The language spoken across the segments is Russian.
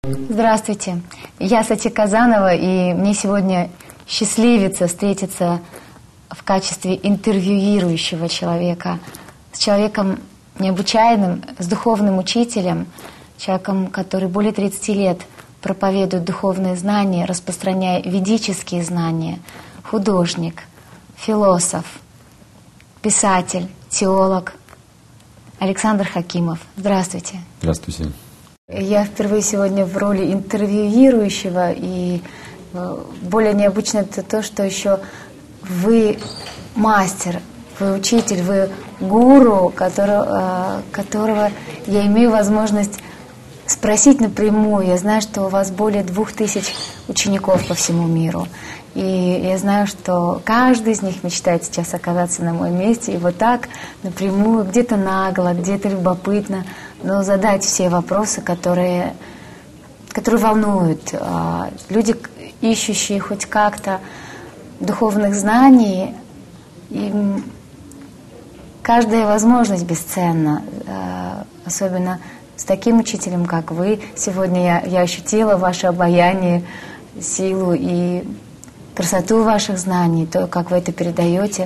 Здравствуйте, я Сати Казанова, и мне сегодня счастливится встретиться в качестве интервьюирующего человека с человеком необычайным, с духовным учителем, человеком, который более 30 лет проповедует духовные знания, распространяя ведические знания, художник, философ, писатель, теолог Александр Хакимов. Здравствуйте. Здравствуйте. Я впервые сегодня в роли интервьюирующего, и более необычно это то, что еще вы мастер, вы учитель, вы гуру, которого я имею возможность спросить напрямую. Я знаю, что у вас более 2000 учеников по всему миру. И я знаю, что каждый из них мечтает сейчас оказаться на моем месте и вот так напрямую, где-то нагло, где-то любопытно, но задать все вопросы, которые волнуют. Люди, ищущие хоть как-то духовных знаний, им каждая возможность бесценна, особенно с таким учителем, как вы. Сегодня я ощутила ваше обаяние, силу и красоту ваших знаний, то, как вы это передаете.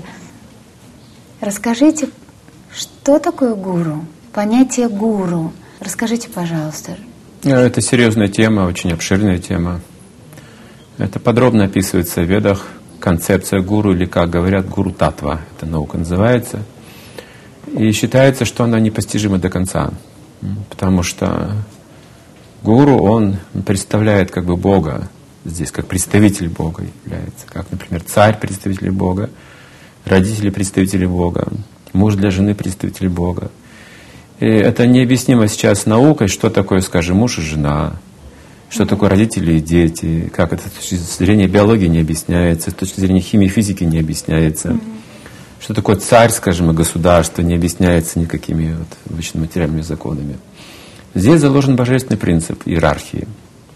Расскажите, что такое гуру? Понятие гуру. Расскажите, пожалуйста. Это серьезная тема, очень обширная тема. Это подробно описывается в Ведах. Концепция гуру, или, как говорят, гуру-татва. Это наука называется. И считается, что она непостижима до конца. Потому что гуру, он представляет как бы Бога. Здесь как представитель Бога является. Как, например, царь — представитель Бога, родители — представители Бога, муж для жены — представитель Бога. И это необъяснимо сейчас наукой, что такое, скажем, муж и жена, что такое родители и дети, как это с точки зрения биологии не объясняется, с точки зрения химии и физики не объясняется. Что такое царь, скажем, и государство не объясняется никакими обычными материальными законами. Здесь заложен божественный принцип иерархии.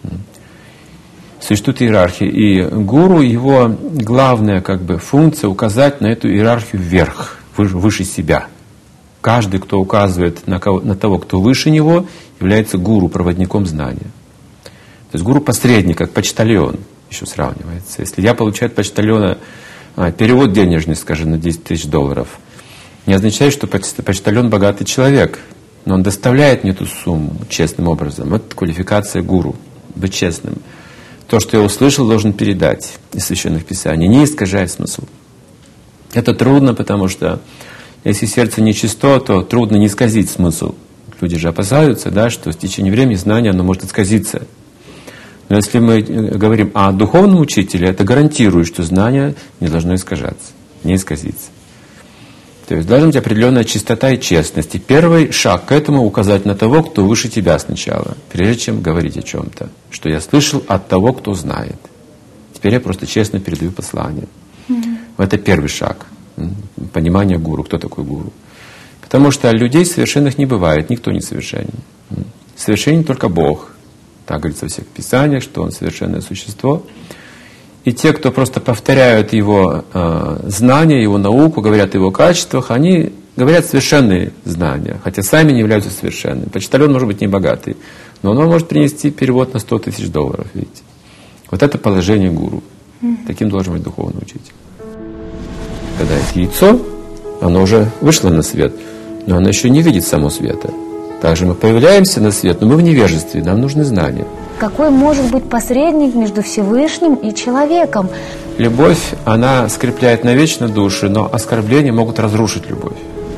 Существует иерархия, и гуру, его главная как бы функция — указать на эту иерархию вверх, выше себя. Каждый, кто указывает на того, кто выше него, является гуру, проводником знания. То есть гуру — посредник, как почтальон еще сравнивается. Если я получаю от почтальона перевод денежный, скажем, на $10 000, не означает, что почтальон богатый человек, но он доставляет мне эту сумму честным образом. Это квалификация гуру, быть честным. То, что я услышал, должен передать из священных писаний, не искажать смысл. Это трудно, потому что если сердце нечисто, то трудно не исказить смысл. Люди же опасаются, да, что с течением времени знание оно может исказиться. Но если мы говорим о духовном учителе, это гарантирует, что знание не должно искажаться, не исказиться. То есть должна быть определенная чистота и честность. И первый шаг к этому — указать на того, кто выше тебя сначала, прежде чем говорить о чем-то. Что я слышал от того, кто знает. Теперь я просто честно передаю послание. Это первый шаг. Понимание гуру. Кто такой гуру? Потому что людей совершенных не бывает. Никто не совершенен. Совершенен только Бог. Так говорится во всех писаниях, что Он совершенное существо. И те, кто просто повторяют его знания, его науку, говорят о его качествах, они говорят совершенные знания, хотя сами не являются совершенными. Почтальон может быть не богатый, но он может принести перевод на $100 000, видите. Вот это положение гуру. Таким должен быть духовный учитель. Когда есть яйцо, оно уже вышло на свет, но оно еще не видит само света. Также мы появляемся на свет, но мы в невежестве, нам нужны знания. Какой может быть посредник между Всевышним и человеком? Любовь, она скрепляет навечно души, но оскорбления могут разрушить любовь.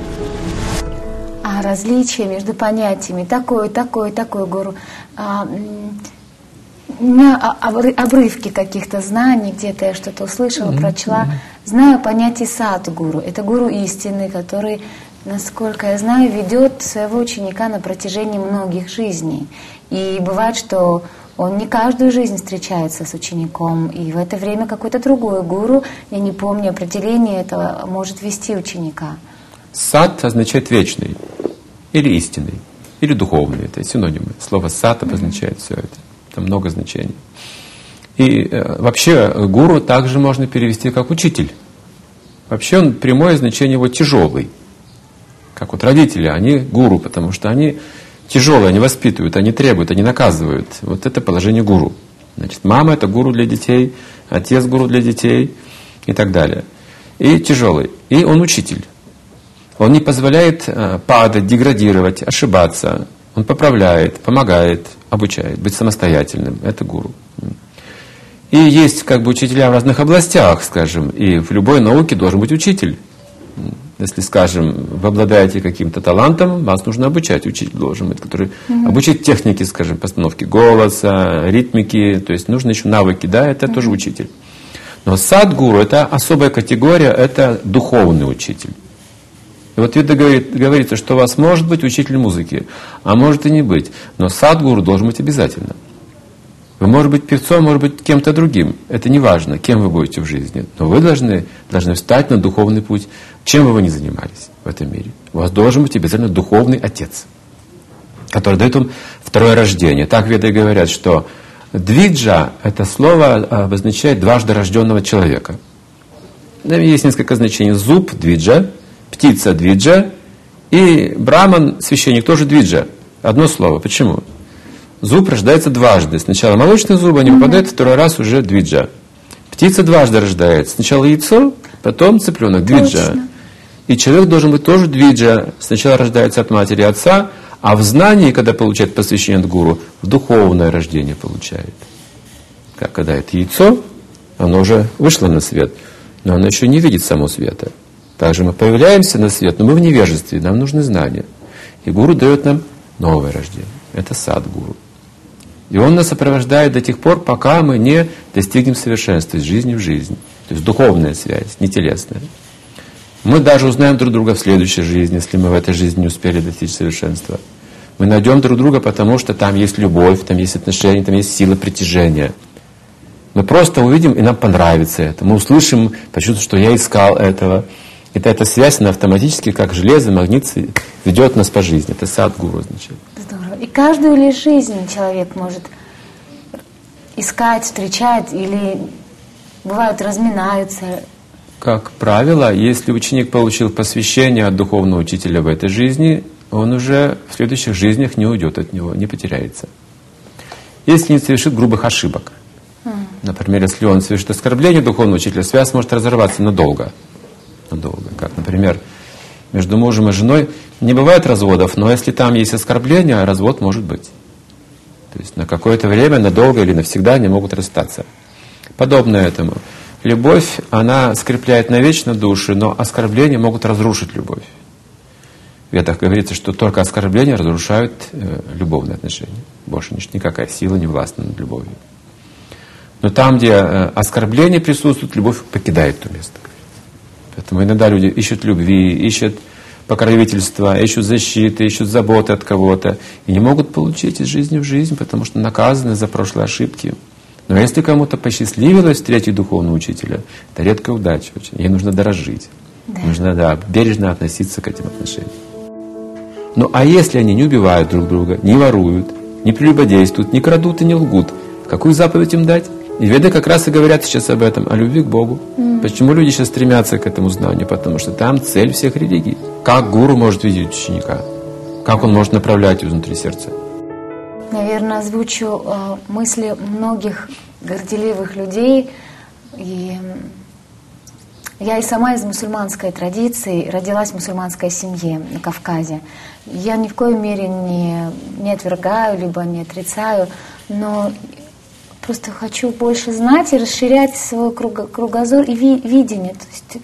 А различие между понятиями такой гуру. У меня обрывки каких-то знаний, где-то я что-то услышала, прочла. Знаю понятие садгуру. Это гуру истины, который, насколько я знаю, ведет своего ученика на протяжении многих жизней. И бывает, что он не каждую жизнь встречается с учеником, и в это время какой-то другой гуру, я не помню определение этого, может вести ученика. Сад означает вечный, или истинный, или духовный. Это синонимы. Слово сад обозначает все это. Там много значений. И вообще гуру также можно перевести как учитель. Вообще он, прямое значение его тяжелый. Как вот родители, они гуру, потому что они тяжелые, они воспитывают, они требуют, они наказывают. Вот это положение гуру. Значит, мама — это гуру для детей, отец — гуру для детей и так далее. И тяжелый. И он учитель. Он не позволяет падать, деградировать, ошибаться. Он поправляет, помогает, обучает, быть самостоятельным. Это гуру. И есть как бы учителя в разных областях, скажем, и в любой науке должен быть учитель. Если, скажем, вы обладаете каким-то талантом, вас нужно обучать, учитель должен быть, который обучит технике, скажем, постановки голоса, ритмики, то есть нужны еще навыки, да, это тоже учитель. Но садгуру — это особая категория, это духовный учитель. И вот это говорится, что у вас может быть учитель музыки, а может и не быть, но садгуру должен быть обязательно. Вы, может быть, певцом, может быть, кем-то другим. Это не важно, кем вы будете в жизни. Но вы должны встать на духовный путь, чем бы вы ни занимались в этом мире. У вас должен быть обязательно духовный отец, который дает вам второе рождение. Так веды говорят, что двиджа — это слово обозначает дважды рожденного человека. Есть несколько значений. Зуб — двиджа, птица — двиджа, и браман, священник, тоже двиджа. Одно слово. Почему? Зуб рождается дважды. Сначала молочные зубы, они выпадают, второй раз уже двиджа. Птица дважды рождается. Сначала яйцо, потом цыпленок, двиджа. Точно. И человек должен быть тоже двиджа. Сначала рождается от матери и отца, а в знании, когда получает посвящение от гуру, в духовное рождение получает. Как когда это яйцо, оно уже вышло на свет, но оно еще не видит само света. Также мы появляемся на свет, но мы в невежестве, нам нужны знания. И гуру дает нам новое рождение. Это садгуру. И он нас сопровождает до тех пор, пока мы не достигнем совершенства из жизни в жизнь. То есть духовная связь, не телесная. Мы даже узнаем друг друга в следующей жизни, если мы в этой жизни не успели достичь совершенства. Мы найдем друг друга, потому что там есть любовь, там есть отношения, там есть сила притяжения. Мы просто увидим, и нам понравится это. Мы услышим, почувствуем, что я искал этого. И эта связь, она автоматически, как железо, магнит, ведет нас по жизни. Это садгуру означает. Здорово. И каждую ли жизнь человек может искать, встречать, или бывают разминаются? Как правило, если ученик получил посвящение от духовного учителя в этой жизни, он уже в следующих жизнях не уйдет от него, не потеряется. Если не совершит грубых ошибок. Например, если он совершит оскорбление духовного учителя, связь может разорваться надолго. Как, например, между мужем и женой не бывает разводов, но если там есть оскорбление, развод может быть. То есть на какое-то время, надолго или навсегда они могут расстаться. Подобно этому. Любовь, она скрепляет навечно души, но оскорбления могут разрушить любовь. В Ведах говорится, что только оскорбления разрушают любовные отношения. Больше никакая сила не властна над любовью. Но там, где оскорбления присутствуют, любовь покидает то место. Поэтому иногда люди ищут любви, ищут покровительства, ищут защиты, ищут заботы от кого-то. И не могут получить из жизни в жизнь, потому что наказаны за прошлые ошибки. Но если кому-то посчастливилось встретить духовного учителя, это редкая удача очень. Ей нужно дорожить. Нужно, бережно относиться к этим отношениям. Ну а если они не убивают друг друга, не воруют, не прелюбодействуют, не крадут и не лгут, какую заповедь им дать? И Веды как раз и говорят сейчас об этом, о любви к Богу. Почему люди сейчас стремятся к этому знанию? Потому что там цель всех религий. Как гуру может видеть ученика? Как он может направлять его внутри сердца? Наверное, озвучу мысли многих горделивых людей. И я и сама из мусульманской традиции, родилась в мусульманской семье на Кавказе. Я ни в коей мере не отвергаю, либо не отрицаю, но просто хочу больше знать и расширять свой кругозор и видение. То есть,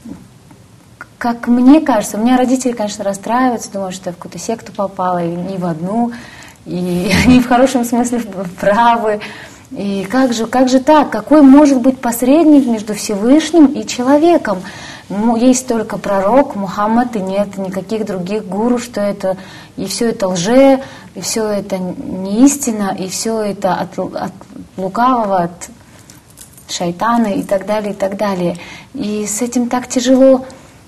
как мне кажется, у меня родители, конечно, расстраиваются, думают, что я в какую-то секту попала, и не в одну, и они в хорошем смысле правы. И как же так? Какой может быть посредник между Всевышним и человеком? Есть только пророк Мухаммад, и нет никаких других гуру, что это, и все это лже, и все это не истина, и все это от лукавого, от шайтана и так далее, и так далее. И с этим так тяжело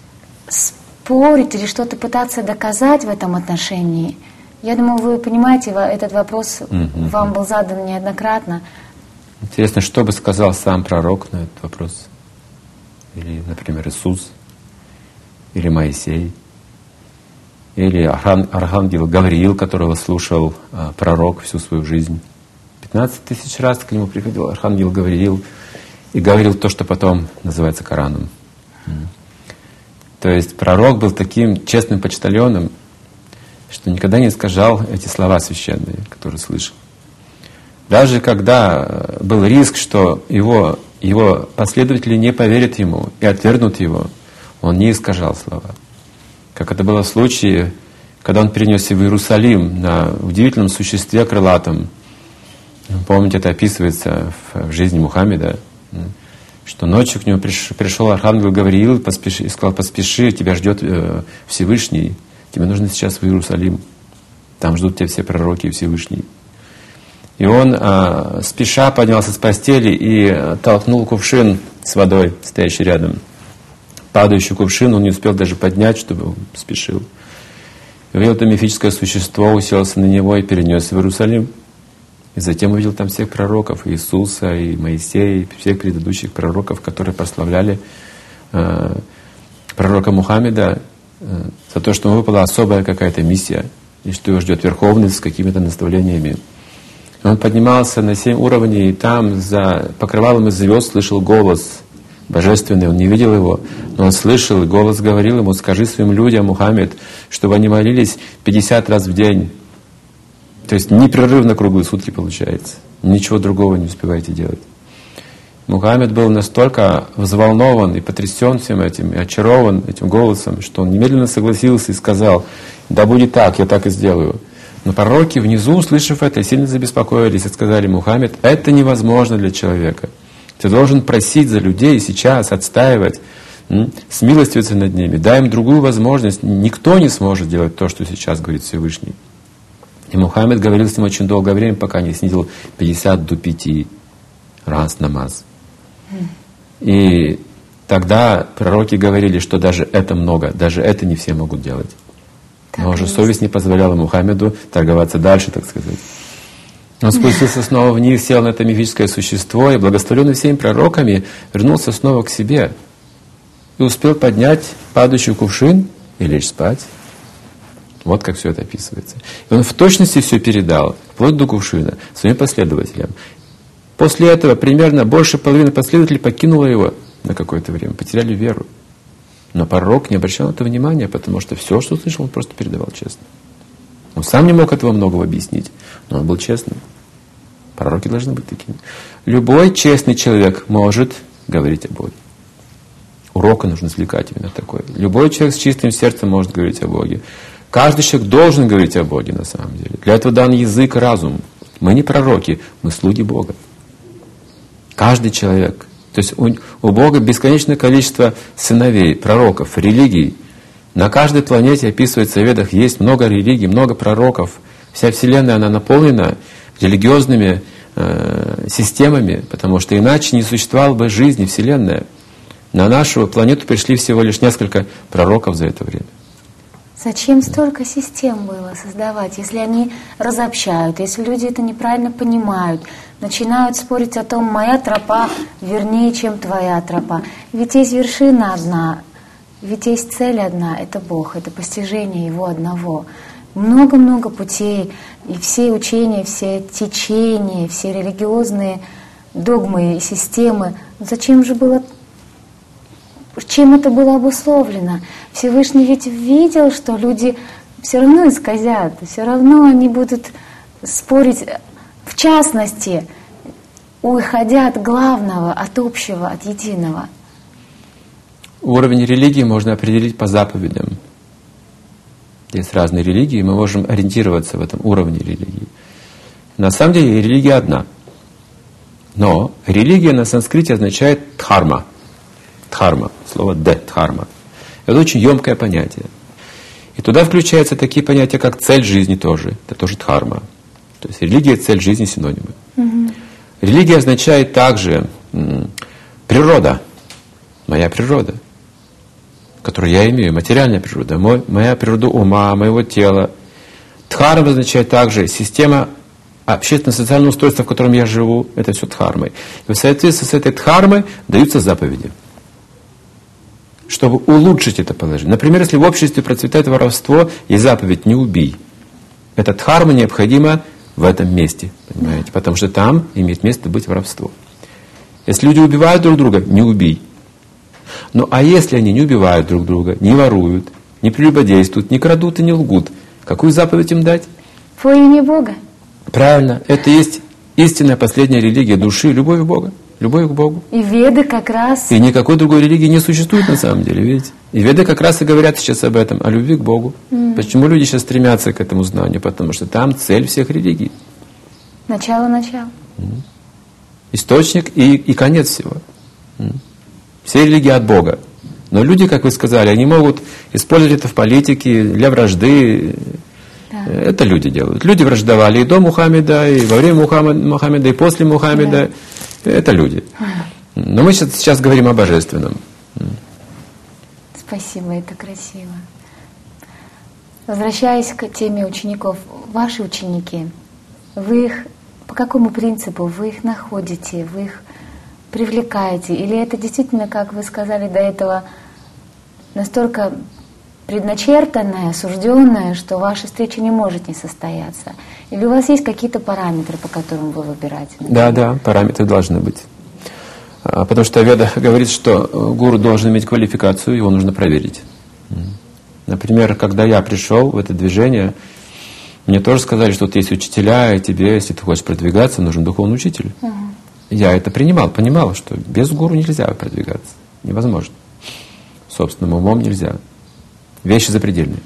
спорить или что-то пытаться доказать в этом отношении. Я думаю, вы понимаете, этот вопрос вам был задан неоднократно. Интересно, что бы сказал сам пророк на этот вопрос? Или, например, Иисус? Или Моисей? или архангел Гавриил, которого слушал пророк всю свою жизнь. 15 тысяч раз к нему приходил архангел Гавриил и говорил то, что потом называется Кораном. То есть пророк был таким честным почтальоном, что никогда не искажал эти слова священные, которые слышал. Даже когда был риск, что его последователи не поверят ему и отвергнут его, он не искажал слова. Как это было в случае, когда он перенесся в Иерусалим на удивительном существе крылатом. Помните, это описывается в жизни Мухаммеда, что ночью к нему пришел архангел Гавриил и сказал: поспеши, тебя ждет Всевышний, тебе нужно сейчас в Иерусалим, там ждут тебя все пророки и Всевышний. И он спеша поднялся с постели и толкнул кувшин с водой, стоящий рядом. Падающий кувшин он не успел даже поднять, чтобы он спешил. И увидел это мифическое существо, уселся на него и перенес в Иерусалим. И затем увидел там всех пророков, Иисуса, и Моисея, и всех предыдущих пророков, которые прославляли пророка Мухаммеда за то, что ему выпала особая какая-то миссия, и что его ждет Верховный с какими-то наставлениями. Он поднимался на 7 уровней, и там за покрывалом из звезд слышал голос божественный. Он не видел его, но он слышал, и голос говорил ему: скажи своим людям, Мухаммед, чтобы они молились 50 раз в день. То есть непрерывно круглые сутки получается. Ничего другого не успеваете делать. Мухаммед был настолько взволнован и потрясен всем этим, и очарован этим голосом, что он немедленно согласился и сказал: да будет так, я так и сделаю. Но пророки внизу, услышав это, сильно забеспокоились и сказали: Мухаммед, это невозможно для человека. Ты должен просить за людей сейчас, отстаивать, смилостивиться над ними, дай им другую возможность. Никто не сможет делать то, что сейчас говорит Всевышний. И Мухаммед говорил с ним очень долгое время, пока не снизил 50 до 5 раз намаз. И тогда пророки говорили, что даже это много, даже это не все могут делать. Но уже совесть не позволяла Мухаммеду торговаться дальше, так сказать. Он спустился снова вниз, сел на это мифическое существо и, благословенный всеми пророками, вернулся снова к себе. И успел поднять падающий кувшин и лечь спать. Вот как все это описывается. И он в точности все передал, вплоть до кувшина, своим последователям. После этого примерно больше половины последователей покинуло его на какое-то время, потеряли веру. Но пророк не обращал на это внимания, потому что все, что слышал, он просто передавал честно. Он сам не мог этого многого объяснить, но он был честным. Пророки должны быть такими. Любой честный человек может говорить о Боге. Урока нужно извлекать именно такой. Любой человек с чистым сердцем может говорить о Боге. Каждый человек должен говорить о Боге на самом деле. Для этого дан язык и разум. Мы не пророки, мы слуги Бога. Каждый человек. То есть у Бога бесконечное количество сыновей, пророков, религий. На каждой планете, описывается в Ведах, есть много религий, много пророков. Вся Вселенная, она наполнена религиозными системами, потому что иначе не существовала бы жизнь и Вселенная. На нашу планету пришли всего лишь несколько пророков за это время. Зачем столько систем было создавать, если они разобщают, если люди это неправильно понимают, начинают спорить о том, моя тропа вернее, чем твоя тропа. Ведь есть вершина одна, ведь есть цель одна, это Бог, это постижение Его одного. Много-много путей, и все учения, все течения, все религиозные догмы и системы. Зачем же было, чем это было обусловлено? Всевышний ведь видел, что люди все равно исказят, все равно они будут спорить, в частности, уходя от главного, от общего, от единого. Уровень религии можно определить по заповедям. Есть разные религии, мы можем ориентироваться в этом уровне религии. На самом деле религия одна. Но религия на санскрите означает дхарма. Дхарма, слово дхарма. Это очень емкое понятие. И туда включаются такие понятия, как цель жизни тоже. Это тоже дхарма. То есть религия и цель жизни синонимы. Религия означает также природа. Моя природа, которую я имею, материальная природа, моя природа ума, моего тела. Дхарма означает также система общественно-социального устройства, в котором я живу. Это все дхармой. И в соответствии с этой дхармой даются заповеди. чтобы улучшить это положение. Например, если в обществе процветает воровство, есть заповедь «не убий». Эта дхарма необходима в этом месте, понимаете? Потому что там имеет место быть воровство. Если люди убивают друг друга, не убий. Ну а если они не убивают друг друга, не воруют, не прелюбодействуют, не крадут и не лгут, какую заповедь им дать? Во имя Бога. Правильно. Это есть истинная последняя религия души, любовь к Богу. Любовь к Богу. И Веды как раз... И никакой другой религии не существует на самом деле, видите? И Веды как раз и говорят сейчас об этом, о любви к Богу. Почему люди сейчас стремятся к этому знанию? Потому что там цель всех религий. Начало. Источник и конец всего. Все религии от Бога. Но люди, как вы сказали, они могут использовать это в политике, для вражды. Да. Это люди делают. Люди враждовали и до Мухаммеда, и во время Мухаммеда, и после Мухаммеда. Да. Это люди. Но мы сейчас говорим о божественном. Спасибо, это красиво. Возвращаясь к теме учеников, ваши ученики, вы их по какому принципу вы их находите, вы их привлекаете? Или это действительно, как вы сказали до этого, настолько предначертанное, осужденное, что ваша встреча не может не состояться? Или у вас есть какие-то параметры, по которым вы выбираете? Да, параметры должны быть. Потому что Веда говорит, что гуру должен иметь квалификацию, его нужно проверить. Например, когда я пришел в это движение, мне тоже сказали, что вот есть учителя, и тебе, если ты хочешь продвигаться, нужен духовный учитель. Я это принимал, понимал, что без гуру нельзя продвигаться. Невозможно. Собственным умом нельзя. Вещи запредельные.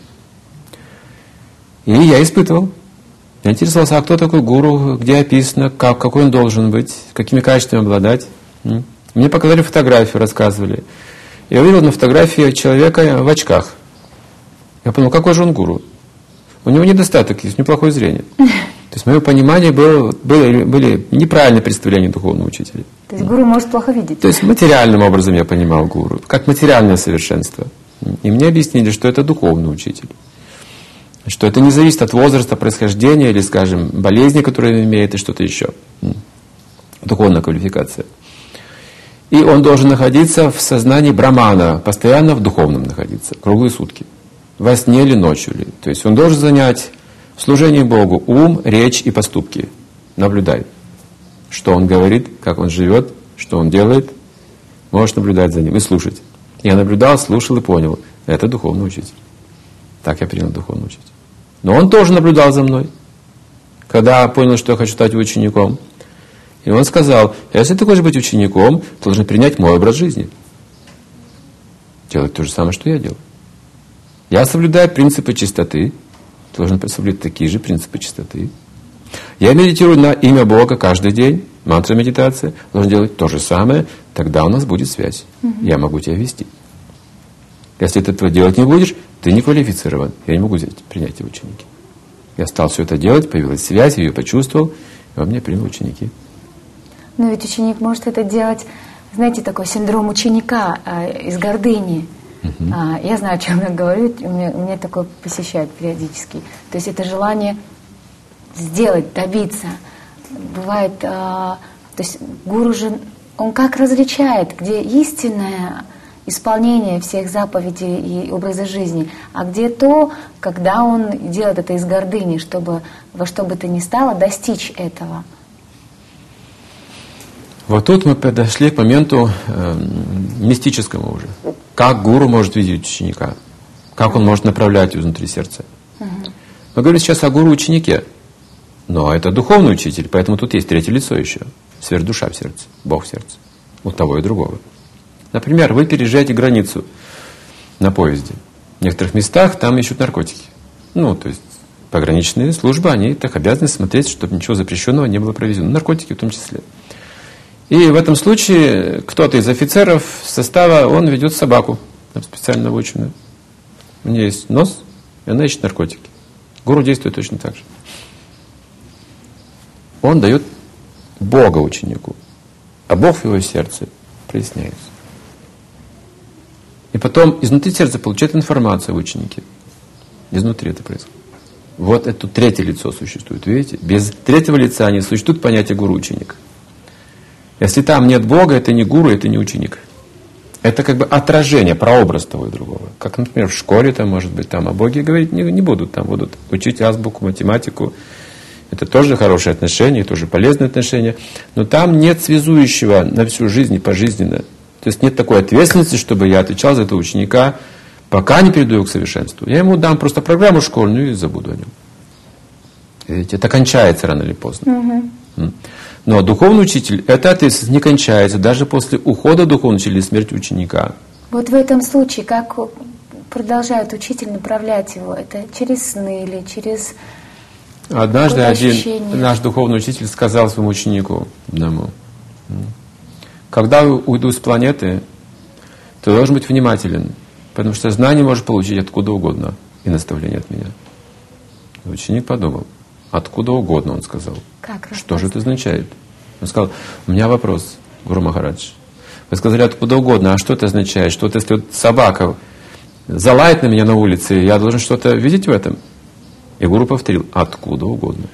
И я испытывал. Я интересовался, а кто такой гуру, где описано, какой он должен быть, какими качествами обладать. Мне показали фотографию, рассказывали. Я увидел на фотографии человека в очках. Я подумал, какой же он гуру? У него недостаток есть, неплохое зрение. То есть, мое понимание были неправильные представления духовного учителя. То есть, гуру может плохо видеть? То есть, материальным образом я понимал гуру, как материальное совершенство. И мне объяснили, что это духовный учитель. Что это не зависит от возраста, происхождения или, скажем, болезни, которые он имеет, и что-то еще. Духовная квалификация. И он должен находиться в сознании брамана, постоянно в духовном находиться, круглые сутки. Во сне или ночью. То есть он должен занять в служении Богу ум, речь и поступки. Наблюдай, что он говорит, как он живет, что он делает. Можешь наблюдать за ним и слушать. Я наблюдал, слушал и понял. Это духовный учитель. Так я принял духовный учитель. Но он тоже наблюдал за мной. Когда понял, что я хочу стать учеником. И он сказал, если ты хочешь быть учеником, ты должен принять мой образ жизни. Делать то же самое, что я делаю. Я соблюдаю принципы чистоты. Ты должен соблюдать такие же принципы чистоты. Я медитирую на имя Бога каждый день. Мантра медитация. Должен делать то же самое. Тогда у нас будет связь. Я могу тебя вести. Если ты этого делать не будешь, ты не квалифицирован. Я не могу принять тебя в ученики. Я стал все это делать, появилась связь, я ее почувствовал, и во мне принял ученики. Но ведь ученик может это делать, знаете, такой синдром ученика из гордыни. Я знаю, о чем я говорю, меня такое посещает периодически. То есть это желание сделать, добиться. Бывает, то есть гуру же, он как различает, где истинное исполнение всех заповедей и образа жизни, а где то, когда он делает это из гордыни, чтобы во что бы то ни стало достичь этого. Вот тут мы подошли к моменту мистическому уже. Как гуру может видеть ученика? Как он может направлять изнутри сердца? Мы говорим сейчас о гуру-ученике. Но это духовный учитель, поэтому тут есть третье лицо еще. Сверхдуша в сердце, Бог в сердце. У того и другого. Например, вы переезжаете границу на поезде. В некоторых местах там ищут наркотики. То есть пограничные службы, они так обязаны смотреть, чтобы ничего запрещенного не было провезено. Наркотики в том числе. И в этом случае кто-то из офицеров состава, он ведет собаку, специально обученную. У нее есть нос, и она ищет наркотики. Гуру действует точно так же. Он дает Бога ученику, а Бог в его сердце проясняется. И потом изнутри сердца получает информацию об ученике. Изнутри это происходит. Вот это третье лицо существует, видите? Без третьего лица не существует понятия гуру-ученик. Если там нет Бога, это не гуру, это не ученик. Это как бы отражение, прообраз того и другого. Как, например, в школе, там, может быть, там о Боге говорить не будут, там будут учить азбуку, математику. Это тоже хорошие отношения, тоже полезные отношения. Но там нет связующего на всю жизнь и пожизненно. То есть нет такой ответственности, чтобы я отвечал за этого ученика, пока не приду его к совершенству. Я ему дам просто программу школьную и забуду о нем. Видите, это кончается рано или поздно. Но духовный учитель, эта ответственность не кончается даже после ухода духовного учителя и смерти ученика. Вот в этом случае, как продолжает учитель направлять его? Это через сны или через Однажды один наш духовный учитель сказал своему ученику одному: когда уйду с планеты, ты должен быть внимателен, потому что знание можешь получить откуда угодно и наставление от меня. И ученик подумал: откуда угодно, он сказал. Что же это означает? Он сказал: у меня вопрос, Гуру Махарадж. Вы сказали откуда угодно, а что это означает? Что вот если вот собака залает на меня на улице, я должен что-то видеть в этом? И Гуру повторил: откуда угодно.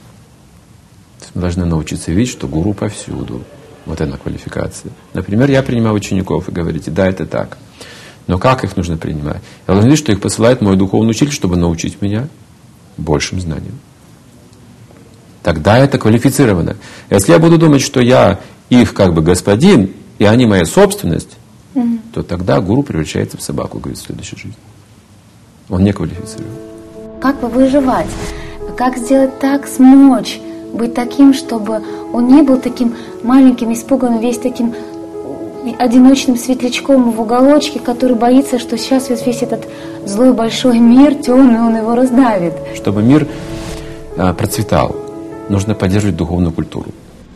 Мы должны научиться видеть, что Гуру повсюду. Вот эта квалификация. Например, я принимаю учеников, и говорите: да, это так. Но как их нужно принимать? Я должен видеть, что их посылает мой духовный учитель, чтобы научить меня большим знаниям. Тогда это квалифицировано. Если я буду думать, что я их как бы господин, и они моя собственность, то тогда гуру превращается в собаку, говорит, в следующей жизни. Он не квалифицирован. Как выживать? Как сделать так, смочь быть таким, чтобы он не был таким маленьким, испуганным, весь таким одиночным светлячком в уголочке, который боится, что сейчас весь этот злой большой мир, темный, он его раздавит. Чтобы мир процветал, нужно поддерживать духовную культуру.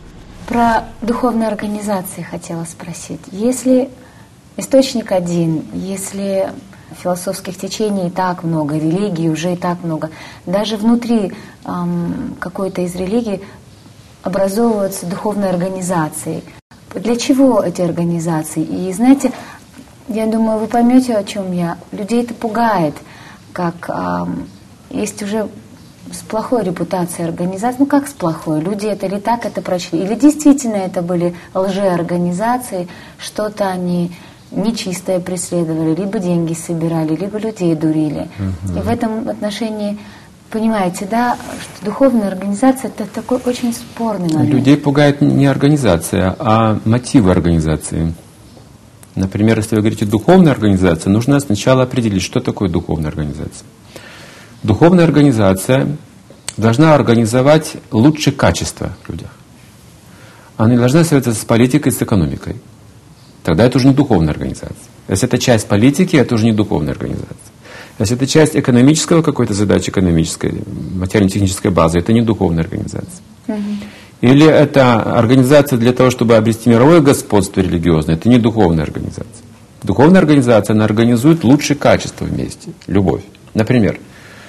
Про духовные организации хотела спросить. Если источник один, если философских течений и так много, религий уже и так много, даже внутри какой-то из религий образовываются духовные организации. Для чего эти организации? И знаете, я думаю, вы поймете, о чем я. Людей это пугает, как есть уже с плохой репутацией организации. Ну как с плохой? Люди это или так это прочли? Или действительно это были лжеорганизации, что-то они нечистое преследовали, либо деньги собирали, либо людей дурили. И в этом отношении, понимаете, да, что духовная организация это такой очень спорный момент. Людей пугает не организация, а мотивы организации. Например, если вы говорите духовная организация, нужно сначала определить, что такое духовная организация. Духовная организация должна организовать лучшие качества в людях. Она не должна связываться с политикой, с экономикой. Тогда это уже не духовная организация. Если это часть политики, это уже не духовная организация. Если это часть экономического какой-то задачи, экономической, материально-технической базы, это не духовная организация. Или это организация для того, чтобы обрести мировое господство религиозное, это не духовная организация. Духовная организация, она организует лучшие качества вместе, любовь. Например,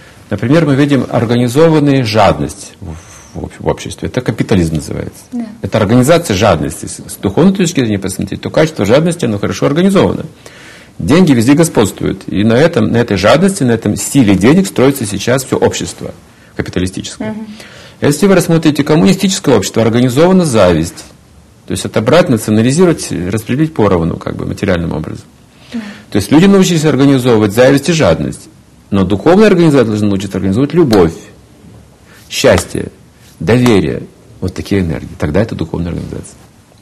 мы видим организованную жадность в обществе. Это капитализм называется. Да. Это организация жадности. С духовной точки зрения посмотреть, то качество жадности, оно хорошо организовано. Деньги везде господствуют. И на этой жадности, на этом стиле денег строится сейчас все общество капиталистическое. Если вы рассмотрите коммунистическое общество, организована зависть. То есть отобрать, национализировать, распределить поровну, как бы материальным образом. То есть люди научились организовывать зависть и жадность. Но духовная организация должна научиться организовывать любовь, счастье, доверие. Вот такие энергии. Тогда это духовная организация.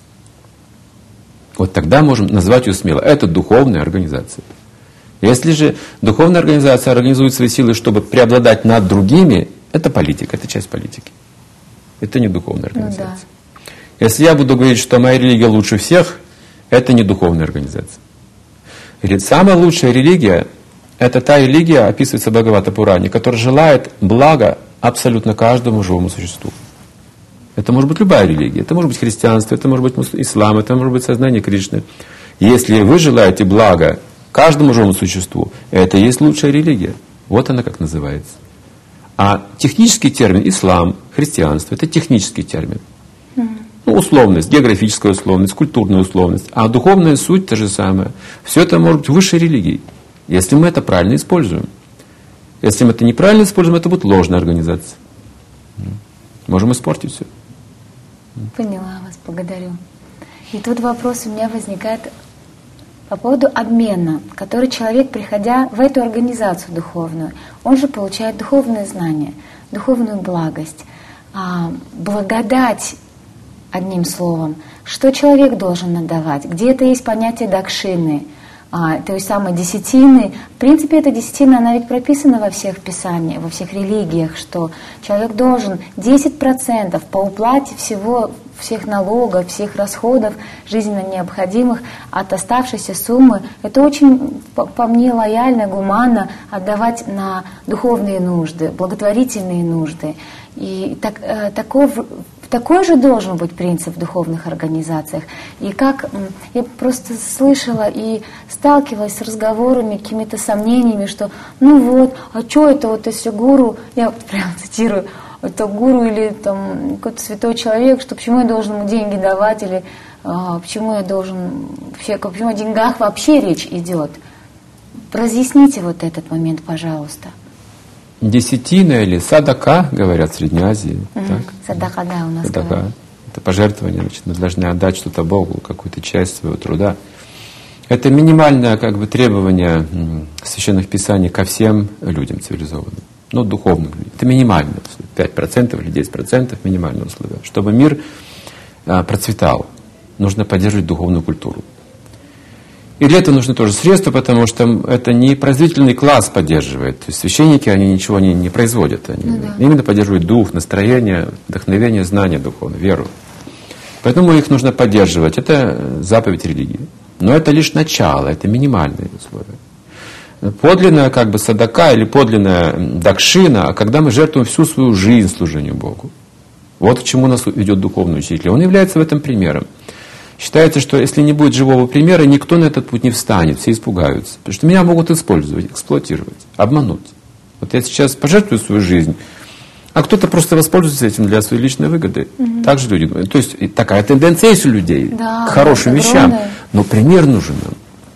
Вот тогда можем назвать ее смело. Это духовная организация. Если же духовная организация организует свои силы, чтобы преобладать над другими, это политика, это часть политики. Это не духовная организация. Ну, да. Если я буду говорить, что моя религия лучше всех, это не духовная организация. Самая лучшая религия — это та религия, описывается в Бхагавата Пуране, которая желает блага абсолютно каждому живому существу. Это может быть любая религия, это может быть христианство, это может быть ислам, это может быть сознание Кришны. Если вы желаете блага каждому живому существу, это и есть лучшая религия. Вот она как называется. А технический термин ислам, христианство — это технический термин. Ну, условность, географическая условность, культурная условность. А духовная суть та же самая. Все это может быть высшей религией, если мы это правильно используем. Если мы это неправильно используем, это будет ложная организация. Можем испортить все. Поняла вас, благодарю. И тут вопрос у меня возникает по поводу обмена, который человек, приходя в эту организацию духовную, он же получает духовные знания, духовную благость, благодать, одним словом. Что человек должен отдавать? Где это есть понятие дакшины, то есть самой десятины. В принципе, эта десятина, она ведь прописана во всех писаниях, во всех религиях, что человек должен 10% по уплате всех налогов, всех расходов жизненно необходимых от оставшейся суммы. Это очень, по мне, лояльно, гуманно отдавать на духовные нужды, благотворительные нужды. И такой же должен быть принцип в духовных организациях. И как я просто слышала и сталкивалась с разговорами, какими-то сомнениями, что а что это вот если гуру, я прям цитирую, это гуру или там какой-то святой человек, что почему я должен ему деньги давать, или почему о деньгах вообще речь идет. Разъясните вот этот момент, пожалуйста. Десятина или садака, говорят в Средней Азии. Так? Садака, да, у нас садака. Это пожертвование, значит, мы должны отдать что-то Богу, какую-то часть своего труда. Это минимальное требование священных писаний ко всем людям цивилизованным, духовным людям. Это минимальное условие, 5% или 10% минимальное условие. Чтобы мир процветал, нужно поддерживать духовную культуру. И для этого нужны тоже средства, потому что это не производительный класс поддерживает. То есть священники, они ничего не производят. Они именно поддерживают дух, настроение, вдохновение, знание духовное, веру. Поэтому их нужно поддерживать. Это заповедь религии. Но это лишь начало, это минимальные условия. Подлинная садака или подлинная дакшина, когда мы жертвуем всю свою жизнь служению Богу. Вот к чему нас ведет духовный учитель. Он является в этом примером. Считается, что если не будет живого примера, никто на этот путь не встанет, все испугаются. Потому что меня могут использовать, эксплуатировать, обмануть. Вот я сейчас пожертвую свою жизнь, а кто-то просто воспользуется этим для своей личной выгоды. Так же люди говорят. То есть такая тенденция есть у людей к хорошим вещам. Но пример нужен нам.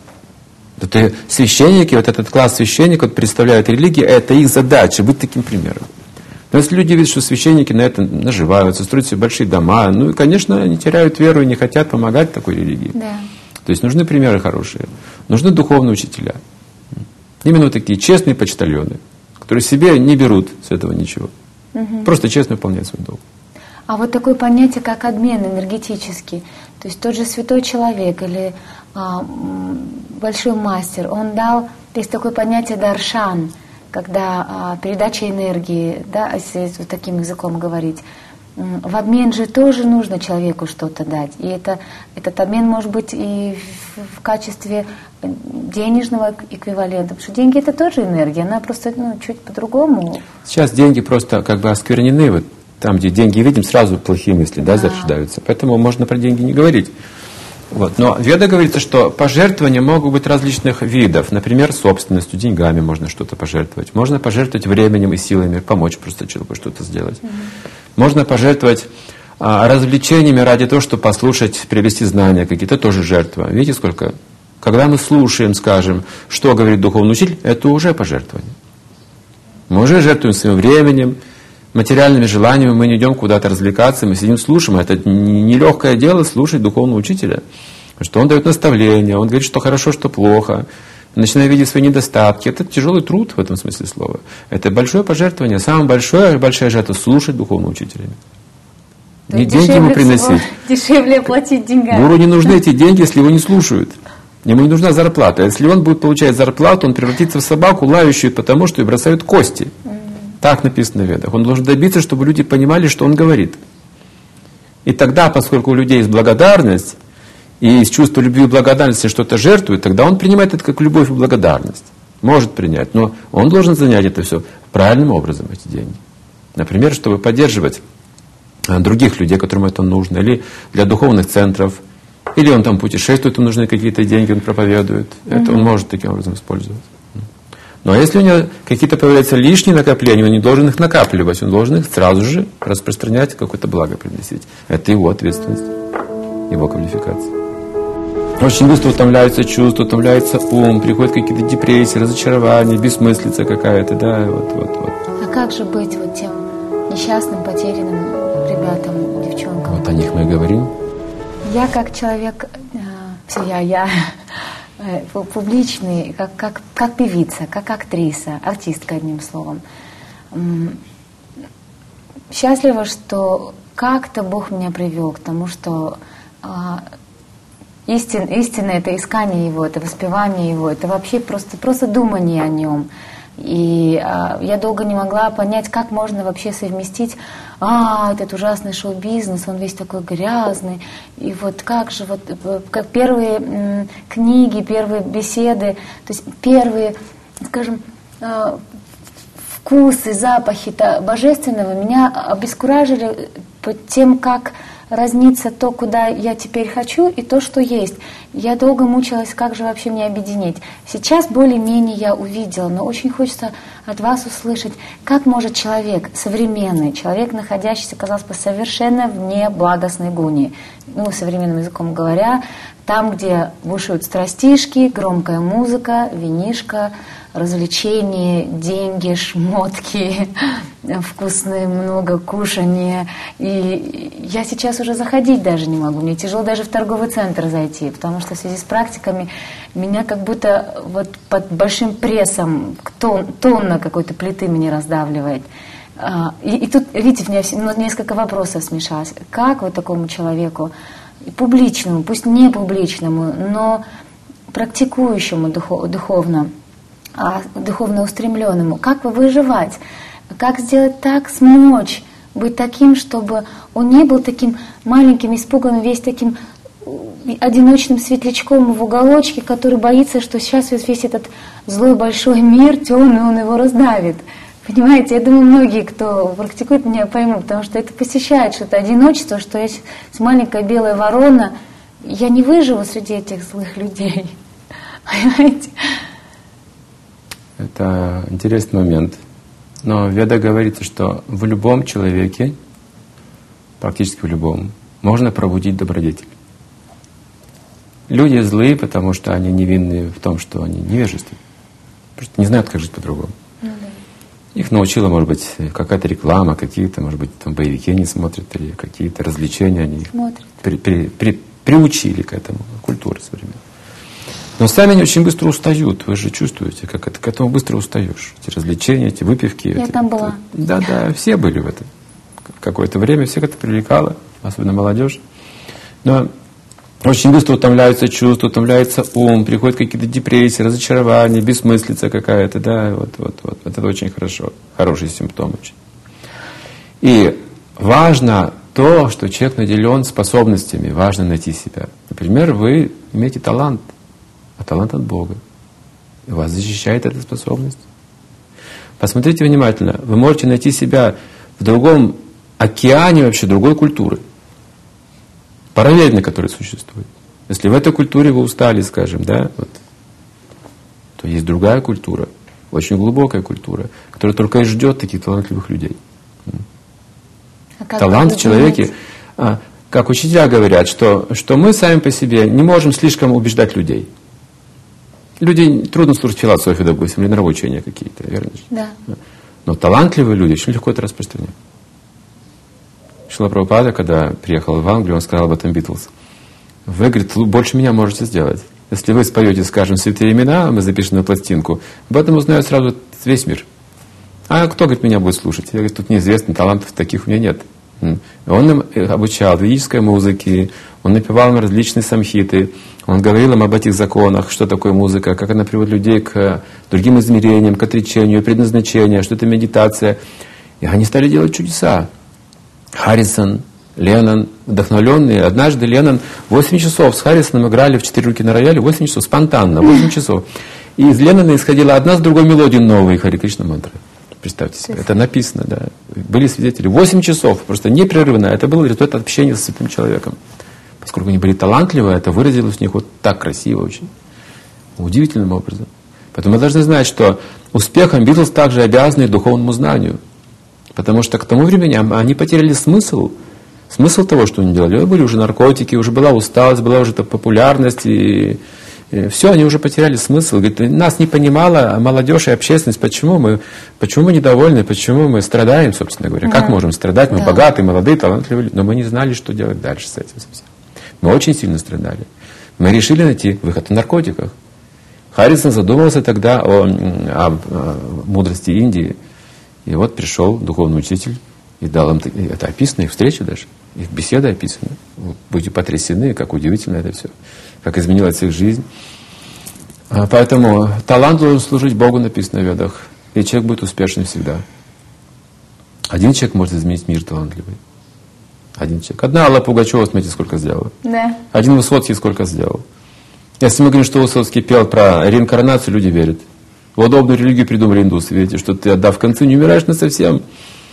Это священники, вот этот класс священников представляют религии, это их задача быть таким примером. Но если люди видят, что священники на это наживаются, строят себе большие дома, и, конечно, они теряют веру и не хотят помогать такой религии. Да. То есть нужны примеры хорошие, нужны духовные учителя. Именно вот такие честные почтальоны, которые себе не берут с этого ничего. Просто честно выполняют свой долг. А вот такое понятие, как обмен энергетический, то есть тот же святой человек или большой мастер, он дал, есть такое понятие даршан, когда передача энергии, да, если вот таким языком говорить, в обмен же тоже нужно человеку что-то дать. И этот обмен может быть и в качестве денежного эквивалента, потому что деньги это тоже энергия, она просто чуть по-другому. Сейчас деньги просто осквернены, вот там, где деньги видим, сразу плохие мысли зарождаются. Поэтому можно про деньги не говорить. Вот. Но в Ведах говорится, что пожертвования могут быть различных видов. Например, собственностью, деньгами можно что-то пожертвовать. Можно пожертвовать временем и силами, помочь просто человеку что-то сделать. Можно пожертвовать развлечениями ради того, чтобы послушать, привести знания какие-то, тоже жертва. Видите, сколько? Когда мы слушаем, скажем, что говорит духовный учитель, это уже пожертвование. Мы уже жертвуем своим временем, материальными желаниями, мы не идем куда-то развлекаться, мы сидим, слушаем. Это нелегкое дело слушать духовного учителя. Потому что он дает наставления, он говорит, что хорошо, что плохо. Начиная видеть свои недостатки. Это тяжелый труд в этом смысле слова. Это большое пожертвование. Самая большая жертва — слушать духовного учителя. Не деньги ему приносить. Дешевле оплатить деньгами. Гуру не нужны эти деньги, если его не слушают. Ему не нужна зарплата. Если он будет получать зарплату, он превратится в собаку, лающую потому, что ей бросают кости. Так написано в Ведах. Он должен добиться, чтобы люди понимали, что он говорит. И тогда, поскольку у людей есть благодарность, и из чувства любви и благодарности что-то жертвует, тогда он принимает это как любовь и благодарность. Может принять, но он должен занять это все правильным образом, эти деньги. Например, чтобы поддерживать других людей, которым это нужно, или для духовных центров, или он там путешествует, ему нужны какие-то деньги, он проповедует. Это он может таким образом использовать. Но если у него какие-то появляются лишние накопления, он не должен их накапливать, он должен их сразу же распространять, какое-то благо приносить. Это его ответственность, его квалификация. Очень быстро утомляются чувства, утомляется ум, приходят какие-то депрессии, разочарования, бессмыслица какая-то, да, вот. А как же быть вот тем несчастным, потерянным ребятам, девчонкам? Вот о них мы и говорим. Я как человек, публичный, как певица, как актриса, артистка, одним словом. Счастлива, что как-то Бог меня привел к тому, что истина — это искание Его, это воспевание Его, это вообще просто думание о Нем. И я долго не могла понять, как можно вообще совместить этот ужасный шоу-бизнес, он весь такой грязный. И вот как же, как первые книги, первые беседы, то есть первые, скажем, вкусы, запахи божественного меня обескуражили под тем, как разнится то, куда я теперь хочу, и то, что есть. Я долго мучилась, как же вообще мне объединить. Сейчас более-менее я увидела, но очень хочется от вас услышать, как может человек, современный человек, находящийся, казалось бы, совершенно вне благостной гуни, современным языком говоря, там, где бушуют страстишки, громкая музыка, винишко, развлечения, деньги, шмотки, вкусное много кушания. И я сейчас уже заходить даже не могу. Мне тяжело даже в торговый центр зайти, потому что в связи с практиками меня как будто вот под большим прессом тонна какой-то плиты меня раздавливает. И тут, видите, у меня несколько вопросов смешалось. Как вот такому человеку, публичному, пусть не публичному, но практикующему духовно устремленному, как выживать, как сделать так, смочь быть таким, чтобы он не был таким маленьким, испуганным, весь таким одиночным светлячком в уголочке, который боится, что сейчас весь этот злой большой мир, темный, он его раздавит. Понимаете, я думаю, многие, кто практикует, меня поймут, потому что это посещает что-то одиночество, что я маленькая белая ворона, я не выживу среди этих злых людей. Понимаете? Это интересный момент. Но в Ведах говорится, что в любом человеке, практически в любом, можно пробудить добродетель. Люди злые, потому что они невинны в том, что они невежественны. Просто не знают, как жить по-другому. Их научила, может быть, какая-то реклама, какие-то, может быть, там боевики они смотрят, или какие-то развлечения они их приучили к этому, культуре современной. Но сами они очень быстро устают, вы же чувствуете, как это, к этому быстро устаешь. Эти развлечения, эти выпивки. Я там была. Да, все были в этом. Какое-то время всех это привлекало, особенно молодежь. Но очень быстро утомляются чувства, утомляется ум, приходят какие-то депрессии, разочарования, бессмыслица какая-то, да, вот. Это очень хорошо, хороший симптом очень. И важно то, что человек наделен способностями, важно найти себя. Например, вы имеете талант, а талант от Бога. И вас защищает эта способность. Посмотрите внимательно, вы можете найти себя в другом океане вообще другой культуры, параллельно которой существует. Если в этой культуре вы устали, скажем, да, то есть другая культура, очень глубокая культура, которая только и ждет таких талантливых людей. Талант в человеке, как учителя говорят, что мы сами по себе не можем слишком убеждать людей. Людям трудно слушать философию, допустим, или нравоучения какие-то, верно? Да. Но талантливые люди очень легко это распространяют. Шрила Прабхупада, когда приехал в Англию, он сказал об этом Битлз. Вы, говорит, больше меня можете сделать. Если вы споете, скажем, святые имена, мы запишем на пластинку, об этом узнает сразу весь мир. А кто, говорит, меня будет слушать? Я говорю, тут неизвестно, талантов таких у меня нет. Он им обучал ведической музыке, он напевал им различные самхиты, он говорил им об этих законах, что такое музыка, как она приводит людей к другим измерениям, к отречению, предназначению, что это медитация. И они стали делать чудеса. Харрисон, Леннон, вдохновленные. Однажды Леннон 8 часов с Харрисоном играли в 4 руки на рояле, 8 часов, спонтанно, 8 часов. И из Леннона исходила одна с другой мелодией новые Хари Кришна мантры. Представьте себе, это написано, да. Были свидетели. 8 часов, просто непрерывно. Это был результат общения с святым человеком. Поскольку они были талантливы, это выразилось в них вот так красиво очень. Удивительным образом. Поэтому мы должны знать, что успехом Битлз также обязаны духовному знанию. Потому что к тому времени они потеряли смысл того, что они делали. Были уже наркотики, уже была усталость, была уже популярность, и все, они уже потеряли смысл. Говорит, нас не понимала молодежь и общественность, почему мы недовольны, почему мы страдаем, собственно говоря. Как можем страдать? Мы богатые, молодые, талантливые, но мы не знали, что делать дальше с этим совсем. Мы очень сильно страдали. Мы решили найти выход в наркотиках. Харрисон задумался тогда о мудрости Индии. И вот пришел духовный учитель и дал им, это описано, их встреча даже, их беседы описаны. Вы будете потрясены, как удивительно это все, как изменилась их жизнь. Поэтому талант должен служить Богу, написано в Ведах, и человек будет успешен всегда. Один человек может изменить мир талантливый. Один человек. Одна Алла Пугачева, смотрите, сколько сделала. Да. Один Высоцкий сколько сделал. Если мы говорим, что Высоцкий пел про реинкарнацию, люди верят. В удобную религию придумали индусы. Видите, что ты, отдав концы, не умираешь насовсем.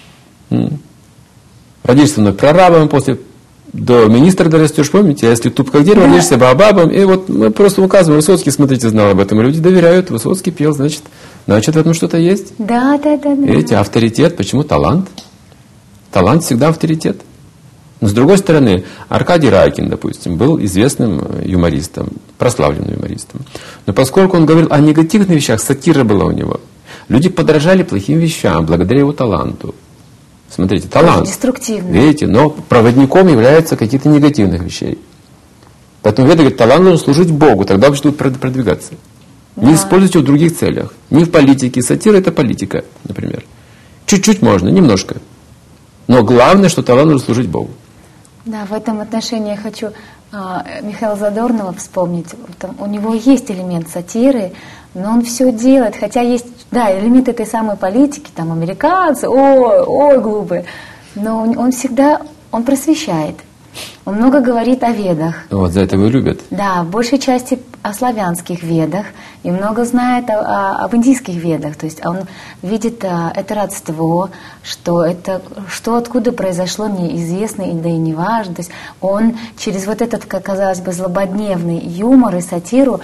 Родишься мной прорабом, после до министра дорастешь, помните? А если туп как дерево, родишься баобабом. И вот мы просто указываем, Высоцкий, смотрите, знал об этом. Люди доверяют, Высоцкий пел, значит в этом что-то есть. Да. Видите, авторитет. Почему талант? Талант всегда авторитет. Но с другой стороны, Аркадий Райкин, допустим, был известным юмористом, прославленным юмористом. Но поскольку он говорил о негативных вещах, сатира была у него. Люди подражали плохим вещам благодаря его таланту. Смотрите, талант. Деструктивный. Видите, но проводником являются какие-то негативных вещей. Поэтому Веда говорит, талант должен служить Богу, тогда будет продвигаться. Да. Не используйте его в других целях. Не в политике. Сатира — это политика, например. Чуть-чуть можно, немножко. Но главное, что талант должен служить Богу. Да, в этом отношении я хочу Михаила Задорнова вспомнить. У него есть элемент сатиры, но он все делает, хотя есть, элемент этой самой политики, там американцы, ой, глупые, но он всегда, он просвещает. Он много говорит о ведах. Вот за это его любят. Да, в большей части о славянских ведах и много знает об индийских ведах. То есть он видит это родство, что откуда произошло, неизвестно, да и не важно. То есть он через вот этот, как казалось бы, злободневный юмор и сатиру,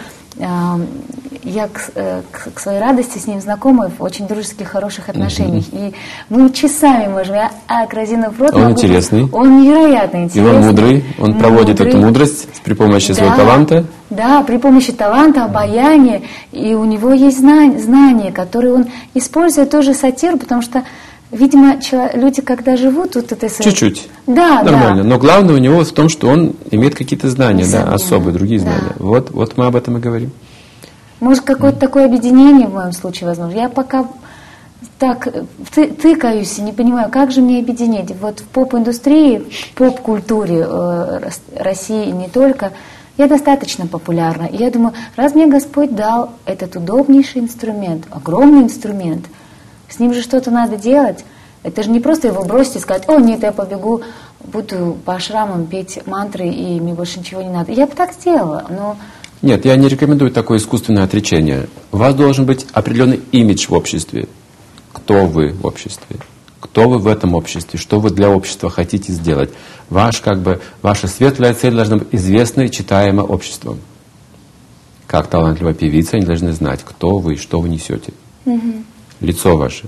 я к своей радости с ним знакома в очень дружеских, хороших отношениях. И мы часами можем, разинув рот. Он интересный. Он невероятно интересный. И он мудрый. Он проводит эту мудрость при помощи своего таланта. Да, при помощи таланта, обаяния. И у него есть знания, которые он использует тоже сатиру, потому что, видимо, люди, когда живут, вот это... Чуть-чуть. Да, нормально. Да. Но главное у него в том, что он имеет какие-то знания, особые, другие знания. Вот мы об этом и говорим. Может, какое-то такое объединение в моем случае возможно. Я пока так тыкаюсь и не понимаю, как же мне объединить. Вот в поп-индустрии, в поп-культуре России и не только, я достаточно популярна. И я думаю, раз мне Господь дал этот удобнейший инструмент, огромный инструмент, с ним же что-то надо делать. Это же не просто его бросить и сказать, нет, я побегу, буду по ашрамам петь мантры, и мне больше ничего не надо. Я бы так сделала, но... Нет, я не рекомендую такое искусственное отречение. У вас должен быть определенный имидж в обществе. Кто вы в обществе? Кто вы в этом обществе? Что вы для общества хотите сделать? Ваша светлая цель должна быть известна и читаема обществом. Как талантливая певица, они должны знать, кто вы и что вы несете. Лицо ваше.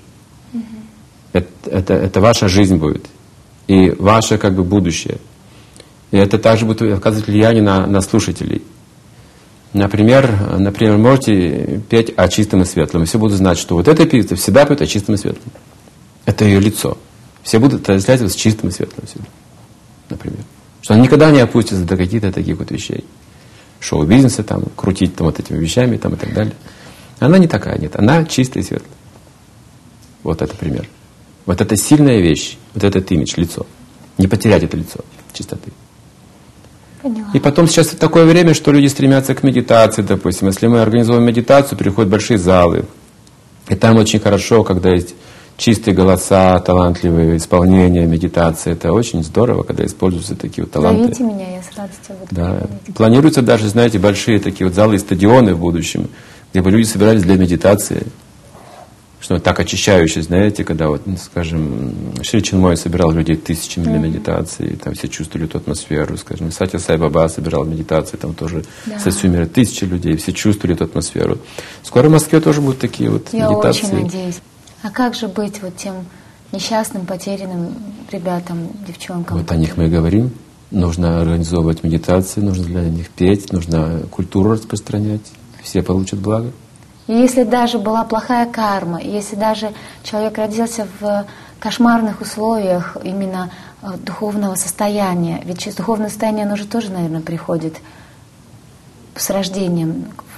Это ваша жизнь будет. И ваше будущее. И это также будет оказывать влияние на слушателей. Например, можете петь о чистом и светлом. И все будут знать, что вот эта певица всегда поет о чистом и светлом. Это ее лицо. Все будут транслировать его с чистым и светлым всегда. Например. Что она никогда не опустится до каких-то таких вот вещей. Шоу-бизнеса, крутить вот этими вещами и так далее. Она не такая, нет. Она чистая и светлая. Вот это пример. Вот это сильная вещь. Вот этот имидж, лицо. Не потерять это лицо чистоты. Поняла. И потом сейчас такое время, что люди стремятся к медитации, допустим. Если мы организуем медитацию, приходят большие залы. И там очень хорошо, когда есть чистые голоса, талантливые исполнения, медитации. Это очень здорово, когда используются такие вот таланты. Зовите меня, я с радостью буду. Да. Планируются даже, знаете, большие такие вот залы и стадионы в будущем, где бы люди собирались для медитации. Что так очищающее, знаете, когда скажем, Шри Чинмой собирал людей тысячами для медитации, там все чувствовали эту атмосферу, скажем, Сатья Сай Баба собирал медитации, там тоже Сасюмира, тысячи людей, все чувствовали эту атмосферу. Скоро в Москве тоже будут такие вот медитации. Я очень надеюсь. А как же быть тем несчастным, потерянным ребятам, девчонкам? Вот о них мы и говорим. Нужно организовывать медитации, нужно для них петь, нужно культуру распространять. Все получат благо. И если даже была плохая карма, если даже человек родился в кошмарных условиях именно духовного состояния, ведь духовное состояние, оно же тоже, наверное, приходит с рождением,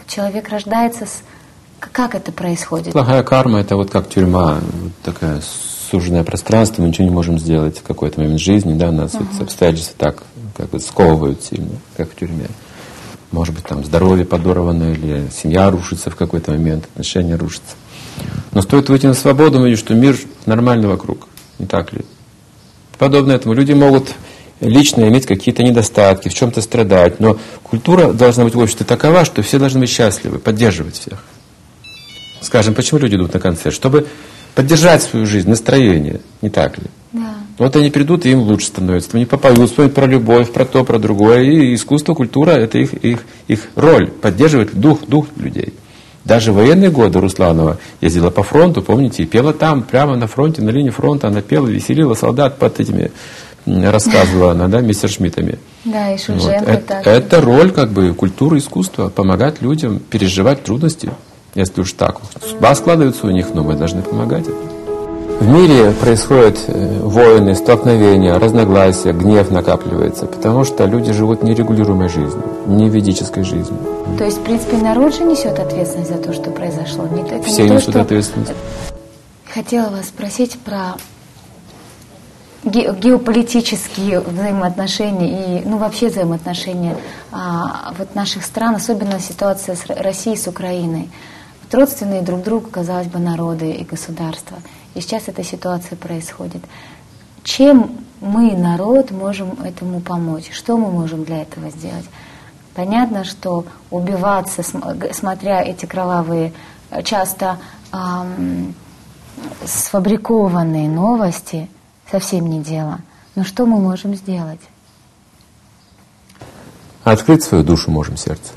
человек рождается с... Как это происходит? Плохая карма — это вот как тюрьма, вот такое суженное пространство, мы ничего не можем сделать в какой-то момент жизни, да, нас вот обстоятельства так как бы сковывают сильно, как в тюрьме. Может быть, там здоровье подорвано, или семья рушится в какой-то момент, отношения рушатся. Но стоит выйти на свободу, мы видим, что мир нормальный вокруг, не так ли? Подобно этому люди могут лично иметь какие-то недостатки, в чем-то страдать, но культура должна быть в обществе такова, что все должны быть счастливы, поддерживать всех. Скажем, почему люди идут на концерт? Чтобы поддержать свою жизнь, настроение, не так ли? Да. Вот они придут, и им лучше становится. Они попоют, вспомнят про любовь, про то, про другое. И искусство, культура — это их роль, поддерживать дух людей. Даже в военные годы Русланова ездила по фронту, помните, и пела там, прямо на фронте, на линии фронта. Она пела, веселила солдат под этими, рассказывала она, да, мессершмиттами. Да, и Шульженко вот. так. Это роль как бы культуры, искусства, помогать людям переживать трудности. Если уж так судьба складывается у них, но мы должны помогать. В мире происходят войны, столкновения, разногласия, гнев накапливается, потому что люди живут нерегулируемой жизнью, не ведической жизнью. То есть, в принципе, народ же несет ответственность за то, что произошло. Это все не несут то, ответственность. Хотела вас спросить про геополитические взаимоотношения и, вообще взаимоотношения вот наших стран, особенно ситуация с Россией, с Украиной. Вот родственные друг другу, казалось бы, народы и государства. И сейчас эта ситуация происходит. Чем мы, народ, можем этому помочь? Что мы можем для этого сделать? Понятно, что убиваться, смотря эти кровавые, часто сфабрикованные новости, совсем не дело. Но что мы можем сделать? Открыть свою душу можем, сердце.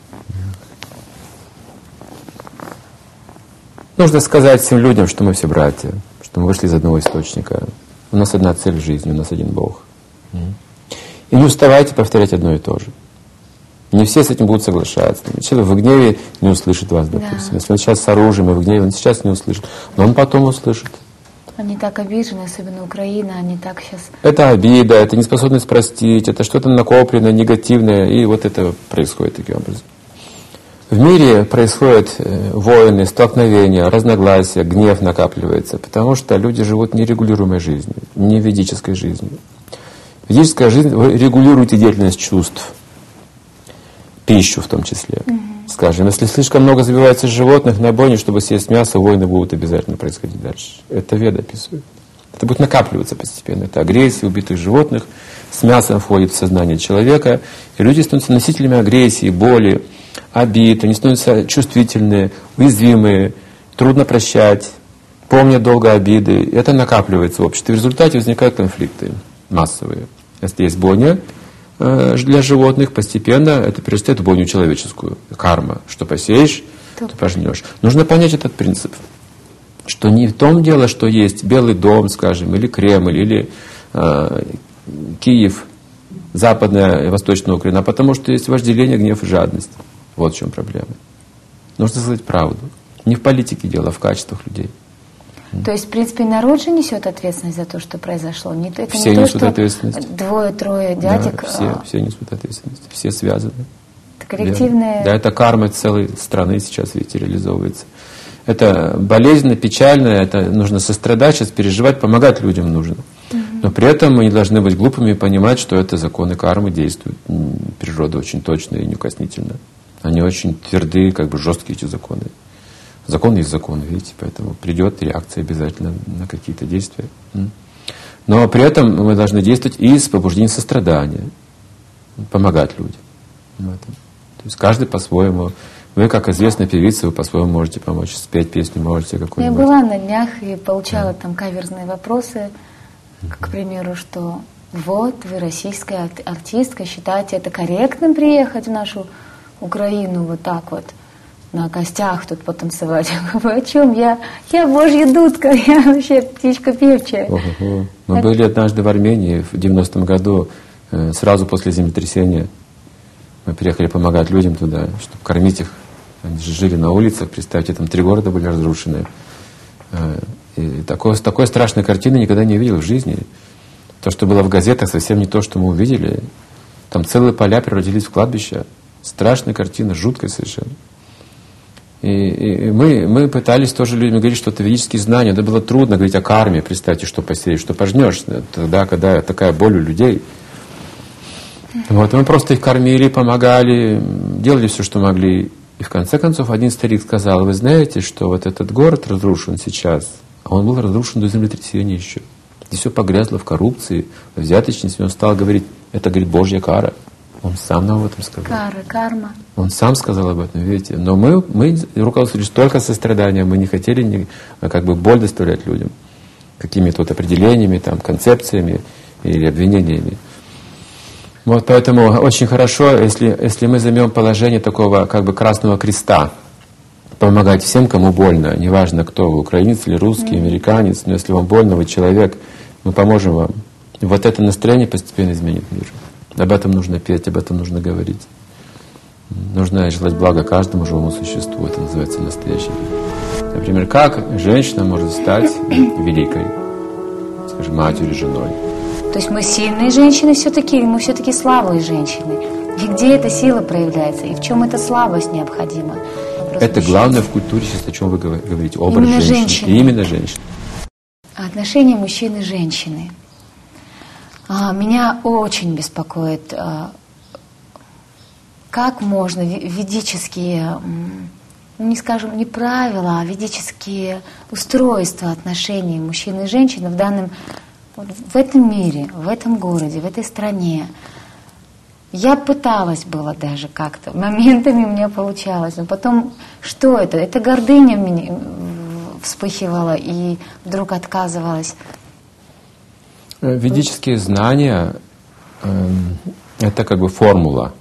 Нужно сказать всем людям, что мы все братья, что мы вышли из одного источника. У нас одна цель в жизни, у нас один Бог. И не уставайте повторять одно и то же. Не все с этим будут соглашаться. Человек в гневе не услышит вас, допустим. Да. Если он сейчас с оружием и в гневе, он сейчас не услышит. Но он потом услышит. Они так обижены, особенно Украина, они так сейчас... Это обида, это неспособность простить, это что-то накопленное, негативное. И вот это происходит таким образом. В мире происходят войны, столкновения, разногласия, гнев накапливается, потому что люди живут нерегулируемой жизнью, не ведической жизнью. Ведическая жизнь, вы регулируете деятельность чувств, пищу в том числе. Скажем, если слишком много забивается животных на бойне, чтобы съесть мясо, войны будут обязательно происходить дальше. Это Веда описывает. Это будет накапливаться постепенно. Это агрессия убитых животных с мясом входит в сознание человека, и люди становятся носителями агрессии, боли, обид, они становятся чувствительные, уязвимые, трудно прощать, помнят долго обиды. Это накапливается в обществе. В результате возникают конфликты массовые. Если есть бойня для животных, постепенно это перерастает в бойню человеческую. Карма. Что посеешь, то пожнешь. Нужно понять этот принцип. Что не в том дело, что есть Белый дом, скажем, или Кремль, или Киев, Западная и Восточная Украина, а потому что есть вожделение, гнев и жадность. Вот в чем проблема. Нужно сказать правду. Не в политике дело, а в качествах людей. То есть, в принципе, народ же несет ответственность за то, что произошло. Это все не несут то, ответственность. Двое-трое дядек. Да, все несут ответственность. Все связаны. Это коллективная... Да, это карма целой страны сейчас, видите, реализовывается. Это болезненно, печально, это нужно сострадать, сейчас переживать, помогать людям нужно. Но при этом мы не должны быть глупыми и понимать, что это законы кармы действуют. Природа очень точно и неукоснительно. Они очень твердые, как бы жесткие эти законы. Закон есть закон, видите, поэтому придет реакция обязательно на какие-то действия. Но при этом мы должны действовать и с побуждением сострадания, помогать людям. То есть каждый по-своему. Вы, как известная певица, вы по-своему можете помочь, спеть песню можете какую-нибудь. Я была на днях и получала там каверзные вопросы, к примеру, что вот вы российская артистка, считаете это корректным приехать в нашу Украину вот так вот на костях тут потанцевать? Я говорю, о чем? Я божья дудка, я вообще птичка певчая. Мы были однажды в Армении в 90-м году, сразу после землетрясения. Мы приехали помогать людям туда, чтобы кормить их. Они же жили на улицах, представьте, там 3 города были разрушены. И такой страшной картины никогда не видел в жизни. То, что было в газетах, совсем не то, что мы увидели. Там целые поля превратились в кладбища. Страшная картина, жуткая совершенно. И мы пытались тоже людям говорить что-то ведические знания. Это было трудно говорить о карме. Представьте, что посеешь, что пожнешь. Тогда, когда такая боль у людей. Вот, мы просто их кормили, помогали, делали все, что могли. И в конце концов один старик сказал: вы знаете, что вот этот город разрушен сейчас, а он был разрушен до землетрясения еще. Здесь все погрязло в коррупции, в взяточности. Он стал говорить: это, говорит, Божья кара. Он сам нам об этом сказал. Карма. Он сам сказал об этом, видите. Но мы руководствовались только состраданием, мы не хотели как бы боль доставлять людям какими-то вот определениями, там, концепциями или обвинениями. Вот поэтому очень хорошо, если мы займем положение такого как бы красного креста, помогать всем, кому больно, неважно кто вы, украинец или русский, американец, но если вам больно, вы человек, мы поможем вам. И вот это настроение постепенно изменит мир. Об этом нужно петь, об этом нужно говорить. Нужно желать блага каждому живому существу. Это называется настоящий мир. Например, как женщина может стать великой, скажем, матерью, женой. То есть мы сильные женщины все-таки, мы все-таки слабые женщины. И где эта сила проявляется, и в чем эта слабость необходима? Это главное в культуре сейчас, о чем вы говорите, образ именно женщины. Именно женщины. Отношения мужчины и женщины. Меня очень беспокоит, как можно ведические, не скажем, не правила, а ведические устройства отношений мужчины и женщины в этом мире, в этом городе, в этой стране. Я пыталась было даже как-то, моментами у меня получалось, но потом, что это? Это гордыня в меня вспыхивала и вдруг отказывалась. Ведические знания это как бы формула.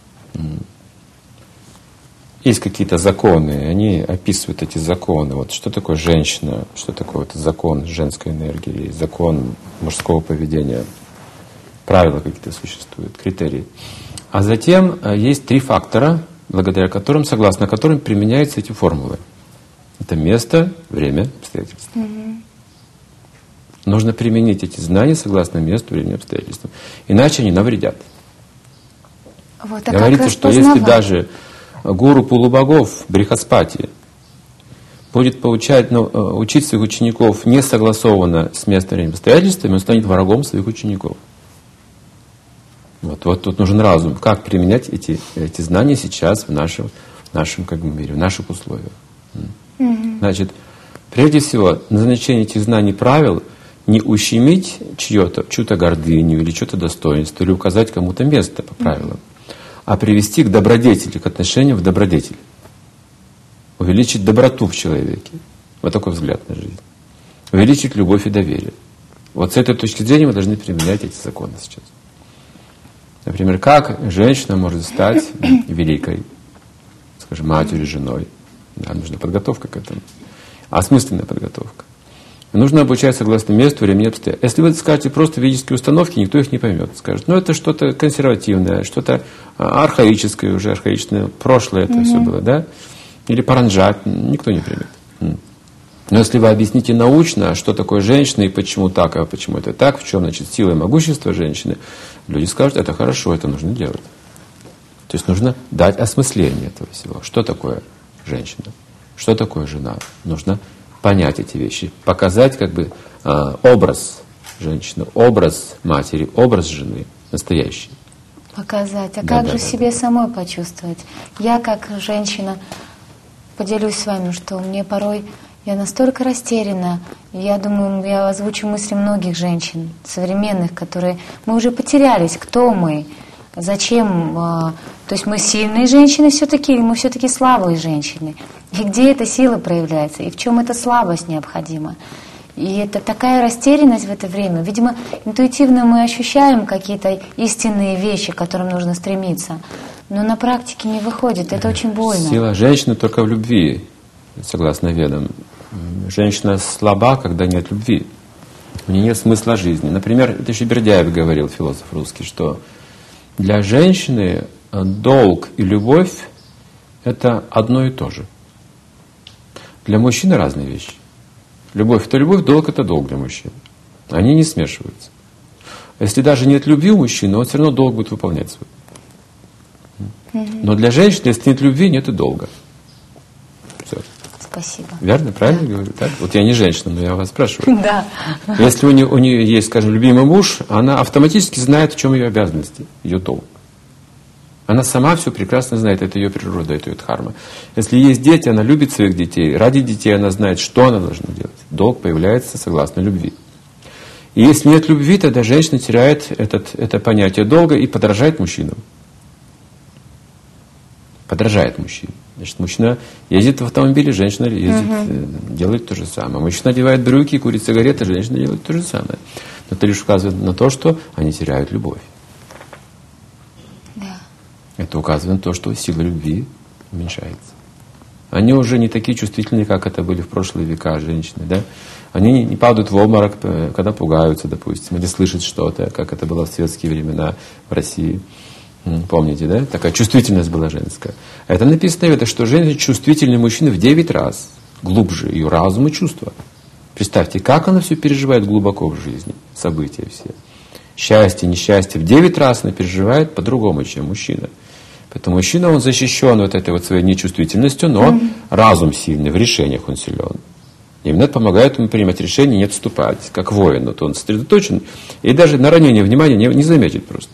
Есть какие-то законы, они описывают эти законы. Вот что такое женщина, что такое вот закон женской энергии, закон мужского поведения. Правила какие-то существуют, критерии. А затем есть 3 фактора, благодаря которым, согласно которым применяются эти формулы. Это место, время, обстоятельства. Нужно применить эти знания согласно месту, времени, обстоятельствам. Иначе они навредят. Вот, говорится, что если даже гуру полубогов Брихаспати будет учить своих учеников не согласованно с местом, временем, обстоятельствами, он станет врагом своих учеников. Вот тут нужен разум. Как применять эти знания сейчас в нашем как бы, мире, в наших условиях. Значит, прежде всего, назначение этих знаний правил не ущемить чью-то гордыню или чье-то достоинство, или указать кому-то место по правилам, а привести к добродетели, к отношению в добродетель. Увеличить доброту в человеке. Вот такой взгляд на жизнь. Увеличить любовь и доверие. Вот с этой точки зрения мы должны применять эти законы сейчас. Например, как женщина может стать великой, скажем, матерью, женой. Да, нужна подготовка к этому. Осмысленная подготовка. Нужно обучать согласно месту, времени, обстоятельствам. Если вы скажете просто ведические установки, никто их не поймет. Скажет, это что-то консервативное, что-то архаическое, уже архаичное, прошлое это все было, да? Или паранджат, никто не примет. Но если вы объясните научно, что такое женщина и почему так, а почему это так, в чем, значит, сила и могущество женщины, люди скажут, это хорошо, это нужно делать. То есть нужно дать осмысление этого всего. Что такое женщина? Что такое жена? Нужно понять эти вещи, показать как бы образ женщины, образ матери, образ жены настоящий. Показать. А как же себе самой почувствовать? Я как женщина поделюсь с вами, что мне порой я настолько растеряна. Я думаю, я озвучу мысли многих женщин современных, которые мы уже потерялись. Кто мы? Зачем? То есть мы сильные женщины все-таки, мы все-таки слабые женщины. И где эта сила проявляется? И в чем эта слабость необходима? И это такая растерянность в это время. Видимо, интуитивно мы ощущаем какие-то истинные вещи, к которым нужно стремиться. Но на практике не выходит. Это очень больно. Сила женщины только в любви, согласно ведам. Женщина слаба, когда нет любви. У нее нет смысла жизни. Например, это еще Бердяев говорил, философ русский, что для женщины долг и любовь – это одно и то же. Для мужчины разные вещи. Любовь – это любовь, долг – это долг для мужчин. Они не смешиваются. Если даже нет любви у мужчины, он все равно долг будет выполнять свой. Но для женщины, если нет любви, нет и долга. спасибо. Верно? Правильно говорю? Так? Вот я не женщина, но я вас спрашиваю. Да. Если у нее есть, скажем, любимый муж, она автоматически знает, в чем ее обязанности, ее долг. Она сама все прекрасно знает, это ее природа, это ее дхарма. Если есть дети, она любит своих детей, ради детей она знает, что она должна делать. Долг появляется согласно любви. И если нет любви, тогда женщина теряет это понятие долга и подражает мужчинам. Подражает мужчине. Значит, мужчина ездит в автомобиле, женщина ездит, делает то же самое. Мужчина одевает брюки, курит сигареты, женщина делает то же самое. Но это лишь указывает на то, что они теряют любовь. Да. Это указывает на то, что сила любви уменьшается. Они уже не такие чувствительные, как это были в прошлые века женщины. Да? Они не падают в обморок, когда пугаются, допустим, или слышат что-то, как это было в советские времена в России. Помните, да? Такая чувствительность была женская. Это написано в это, что женщина чувствительнее мужчины в 9 раз глубже ее разум и чувства. Представьте, как она все переживает глубоко в жизни, события все. Счастье, несчастье. В 9 раз она переживает по-другому, чем мужчина. Поэтому мужчина, он защищен вот этой вот своей нечувствительностью, но разум сильный, в решениях он силен. Именно это помогает ему принимать решения, не отступать, как воин. Вот он сосредоточен и даже на ранение внимания не заметит просто.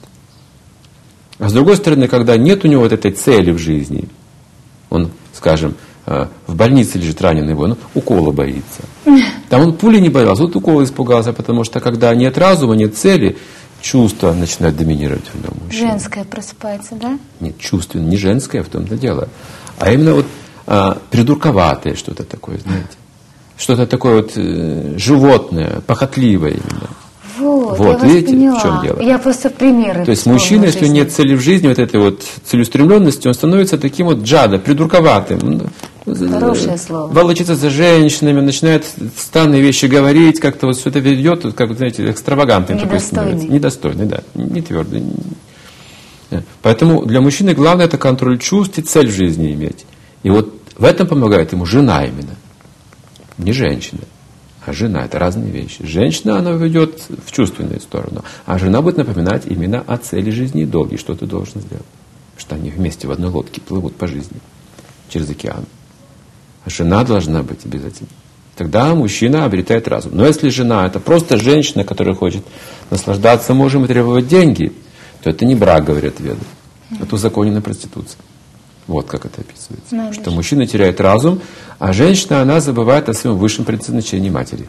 А с другой стороны, когда нет у него вот этой цели в жизни, он, скажем, в больнице лежит раненый, он укола боится. Там он пули не боялся, вот укола испугался, потому что когда нет разума, нет цели, чувства начинают доминировать в нем. Женское просыпается, да? Нет, чувственно, не женское в том-то дело, а именно вот придурковатое что-то такое, знаете. Что-то такое вот животное, похотливое именно. Вот, видите, поняла. в чем дело? Я просто примеры. То есть мужчина, если нет цели в жизни, вот этой вот целеустремленности, он становится таким вот джада, придурковатым. Хорошее слово. Волочится за женщинами, начинает странные вещи говорить, как-то вот что-то ведет, как, знаете, экстравагантный такой становится. Недостойный, да, не твердый. Поэтому для мужчины главное это контроль чувств и цель в жизни иметь. И вот в этом помогает ему жена именно. Не женщина. А жена – это разные вещи. Женщина, она ведет в чувственную сторону. А жена будет напоминать именно о цели жизни и долге, что ты должен сделать. Потому что они вместе в одной лодке плывут по жизни через океан. А жена должна быть обязательно. Тогда мужчина обретает разум. Но если жена – это просто женщина, которая хочет наслаждаться мужем и требовать деньги, то это не брак, говорят веды. Это узаконенная проституция. Вот как это описывается. Что мужчина теряет разум, а женщина, она забывает о своем высшем предназначении матери.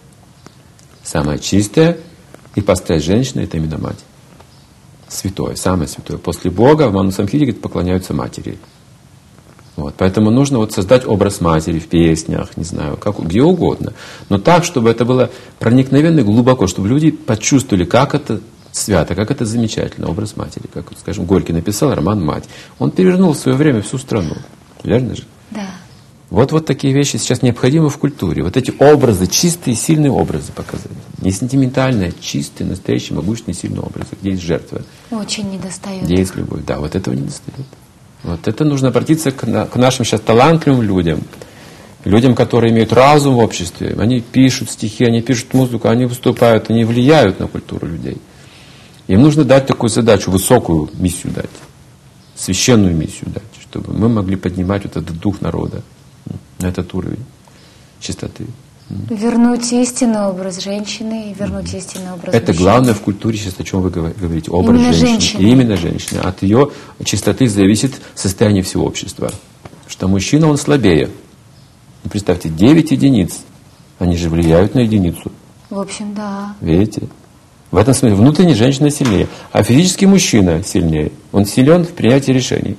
Самая чистая ипостась женщины – это именно мать. Святое, самое святое. После Бога в Ману Самхите, говорит, поклоняются матери. Вот. Поэтому нужно вот создать образ матери в песнях, не знаю, как, где угодно. Но так, чтобы это было проникновенно и глубоко, чтобы люди почувствовали, как это свято, как это замечательно, образ матери. Как, скажем, Горький написал роман «Мать». Он перевернул в свое время всю страну. Верно же? Да. Вот такие вещи сейчас необходимы в культуре. Вот эти образы, чистые, сильные образы показать. Не сентиментальные, а чистые, настоящие, могущественные, сильные образы, где есть жертва. Очень недостает. Где есть любовь. Да, вот этого не достает. Вот это нужно обратиться к нашим сейчас талантливым людям. Людям, которые имеют разум в обществе. Они пишут стихи, они пишут музыку, они выступают, они влияют на культуру людей. Им нужно дать такую задачу, высокую миссию дать, священную миссию дать, чтобы мы могли поднимать вот этот дух народа на этот уровень чистоты. Вернуть истинный образ женщины и вернуть истинный образ это мужчины. Главное в культуре сейчас, о чем вы говорите, образ именно женщины. И именно женщины. От ее чистоты зависит состояние всего общества. Потому что мужчина, он слабее. Представьте, 9 единиц, они же влияют на единицу. В общем, да. Видите? В этом смысле внутренняя женщина сильнее, а физический мужчина сильнее. Он силен в принятии решений.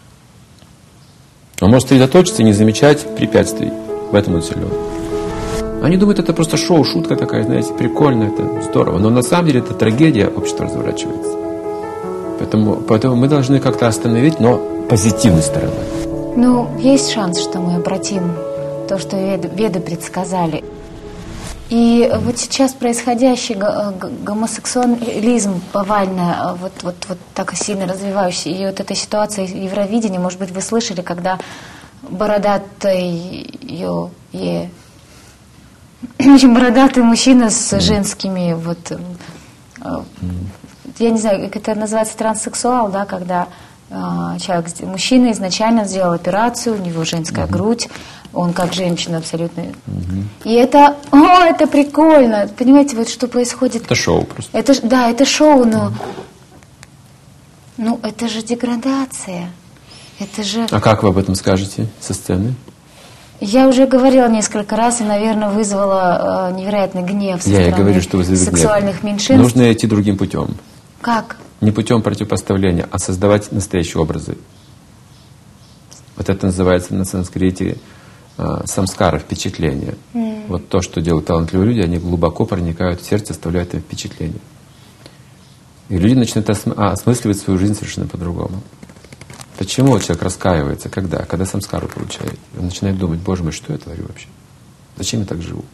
Он может сосредоточиться и не замечать препятствий. В этом он силен. Они думают, это просто шоу, шутка такая, знаете, прикольно, это здорово. Но на самом деле это трагедия общества разворачивается. Поэтому мы должны как-то остановить, но позитивной стороной. Ну, есть шанс, что мы обратим то, что веды предсказали. И вот сейчас происходящий гомосексуализм повально, вот так сильно развивающийся, и вот эта ситуация Евровидения, может быть, вы слышали, когда бородатый мужчина с женскими, я не знаю, как это называется, транссексуал, да, когда человек, мужчина изначально сделал операцию, у него женская грудь, он как женщина абсолютно. И это прикольно. Понимаете, вот что происходит. Это шоу просто. Это шоу, но это же деградация. Это же... А как вы об этом скажете со сцены? Я уже говорила несколько раз и, наверное, вызвала невероятный гнев со стороны сексуальных меньшинств. Нужно идти другим путем. Как? Не путем противопоставления, а создавать настоящие образы. Вот это называется на санскрите самскара, впечатление. Вот то, что делают талантливые люди, они глубоко проникают в сердце, оставляют им впечатление. И люди начинают осмысливать свою жизнь совершенно по-другому. Почему человек раскаивается? Когда? Когда самскару получает. Он начинает думать: Боже мой, что я творю вообще? Зачем я так живу?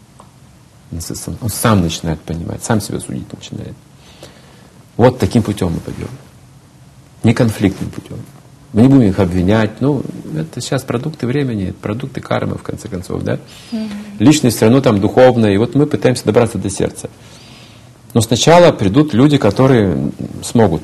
Он сам начинает понимать, сам себя судить начинает. Вот таким путем мы пойдем. Не конфликтным путем. Мы не будем их обвинять. Это сейчас продукты времени, продукты кармы, в конце концов, да? Личность все равно там духовная. И вот мы пытаемся добраться до сердца. Но сначала придут люди, которые смогут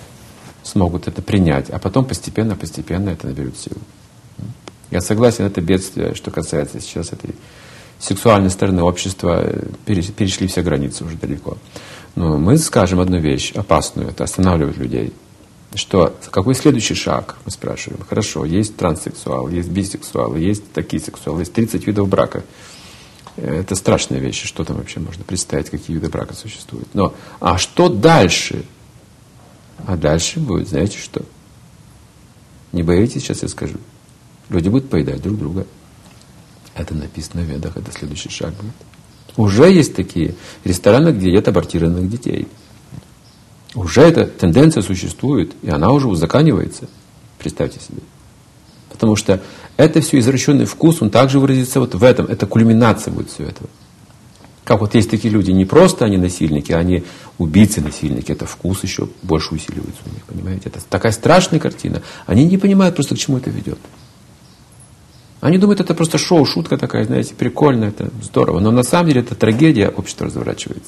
это принять, а потом постепенно это наберет силу. Я согласен, это бедствие, что касается сейчас этой сексуальной стороны общества, перешли все границы уже далеко. Но мы скажем одну вещь опасную, это останавливает людей. Что какой следующий шаг, мы спрашиваем. Хорошо, есть транссексуал, есть бисексуалы, есть такие сексуалы, есть 30 видов брака. Это страшная вещь, что там вообще можно представить, какие виды брака существуют. Но, а что дальше? А дальше будет, знаете что? Не боитесь, сейчас я скажу. Люди будут поедать друг друга. Это написано в Ведах, это следующий шаг будет. Уже есть такие рестораны, где едят абортированных детей. Уже эта тенденция существует, и она уже узаконивается. Представьте себе. Потому что это все извращенный вкус, он также выразится вот в этом. Это кульминация будет всего этого. Как вот есть такие люди, не просто они насильники, они убийцы-насильники. Это вкус еще больше усиливается у них, понимаете? Это такая страшная картина. Они не понимают просто, к чему это ведет. Они думают, это просто шоу, шутка такая, знаете, прикольно, это здорово. Но на самом деле это трагедия, общества разворачивается.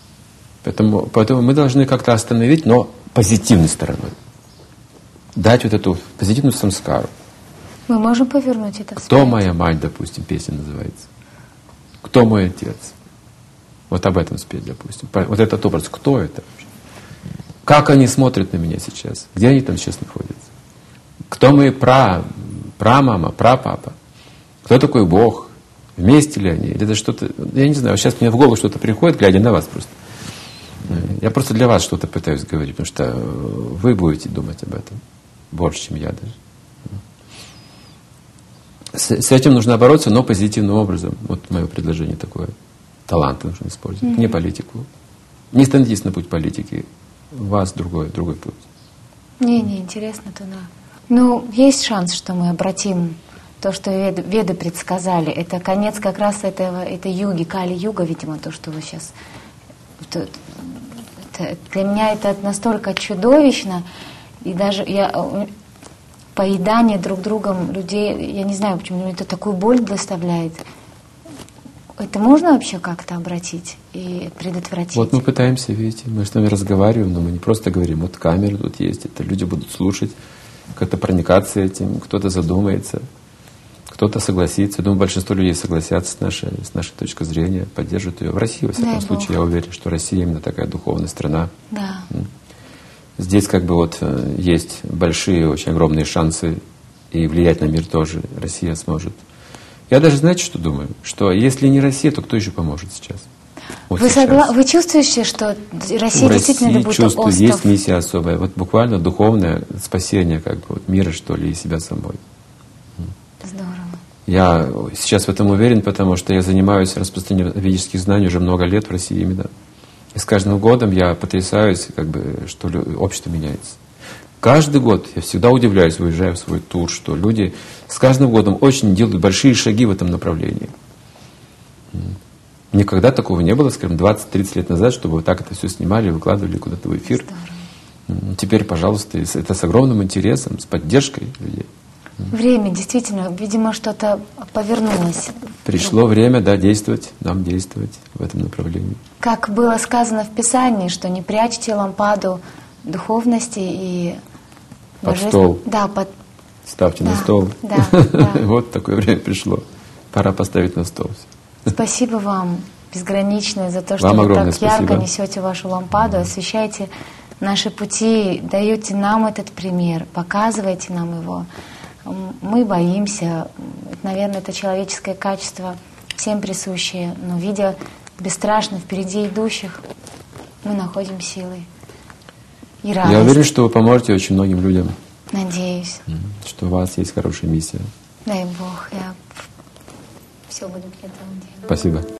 Поэтому мы должны как-то остановить, но позитивной стороной. Дать вот эту позитивную самскару. Мы можем повернуть это вспять. Кто моя мать, допустим, песня называется. Кто мой отец? Вот об этом спеть, допустим. Вот этот образ, кто это вообще? Как они смотрят на меня сейчас? Где они там сейчас находятся? Кто мои прамама, прапапа? Кто такой Бог? Вместе ли они? Или это что-то... Я не знаю, сейчас мне в голову что-то приходит, глядя на вас просто. Я просто для вас что-то пытаюсь говорить, потому что вы будете думать об этом больше, чем я даже. С этим нужно бороться, но позитивным образом. Вот мое предложение такое. Таланты нужно использовать, не политику. Не становитесь на путь политики. У вас другой путь. Не интересно туда. Есть шанс, что мы обратим то, что веды предсказали. Это конец как раз этой юги, Кали-юга, видимо, то, что вы сейчас... Для меня это настолько чудовищно, и даже поедание друг другом людей, я не знаю, почему это такую боль доставляет. Это можно вообще как-то обратить и предотвратить? Вот мы пытаемся, видите, мы с вами разговариваем, но мы не просто говорим, вот камеры тут есть, это люди будут слушать, как-то проникаться этим, кто-то задумается, кто-то согласится. Я думаю, большинство людей согласятся с нашей точки зрения, поддержат ее. В России, во всяком случае, я уверен, что Россия именно такая духовная страна. Да. Здесь есть большие, очень огромные шансы, и влиять на мир тоже Россия сможет. Я даже, знаете, что думаю? Что если не Россия, то кто еще поможет сейчас? Вот вы чувствуете, что Россия действительно это будет остров? Есть миссия особая, вот буквально духовное спасение мира, что ли, и себя самой. Здорово. Я сейчас в этом уверен, потому что я занимаюсь распространением ведических знаний уже много лет в России именно. И с каждым годом я потрясаюсь, что общество меняется. Каждый год я всегда удивляюсь, выезжая в свой тур, что люди с каждым годом очень делают большие шаги в этом направлении. Никогда такого не было, скажем, 20-30 лет назад, чтобы вот так это все снимали, выкладывали куда-то в эфир. Здорово. Теперь, пожалуйста, это с огромным интересом, с поддержкой людей. Время, действительно, видимо, что-то повернулось. Пришло время, действовать, нам действовать в этом направлении. Как было сказано в Писании, что не прячьте лампаду духовности и Под стол. Да, Ставьте на стол. Да, да. Вот такое время пришло. Пора поставить на стол. Спасибо вам безграничное за то, что вам вы так спасибо. ярко несете вашу лампаду, освещаете наши пути, даете нам этот пример, показываете нам его. Мы боимся, наверное, это человеческое качество, всем присущее, но видя бесстрашно впереди идущих, мы находим силы и радость. Я уверен, что вы поможете очень многим людям. Надеюсь. Что у вас есть хорошая миссия. Дай Бог, все буду к этому делать. Спасибо.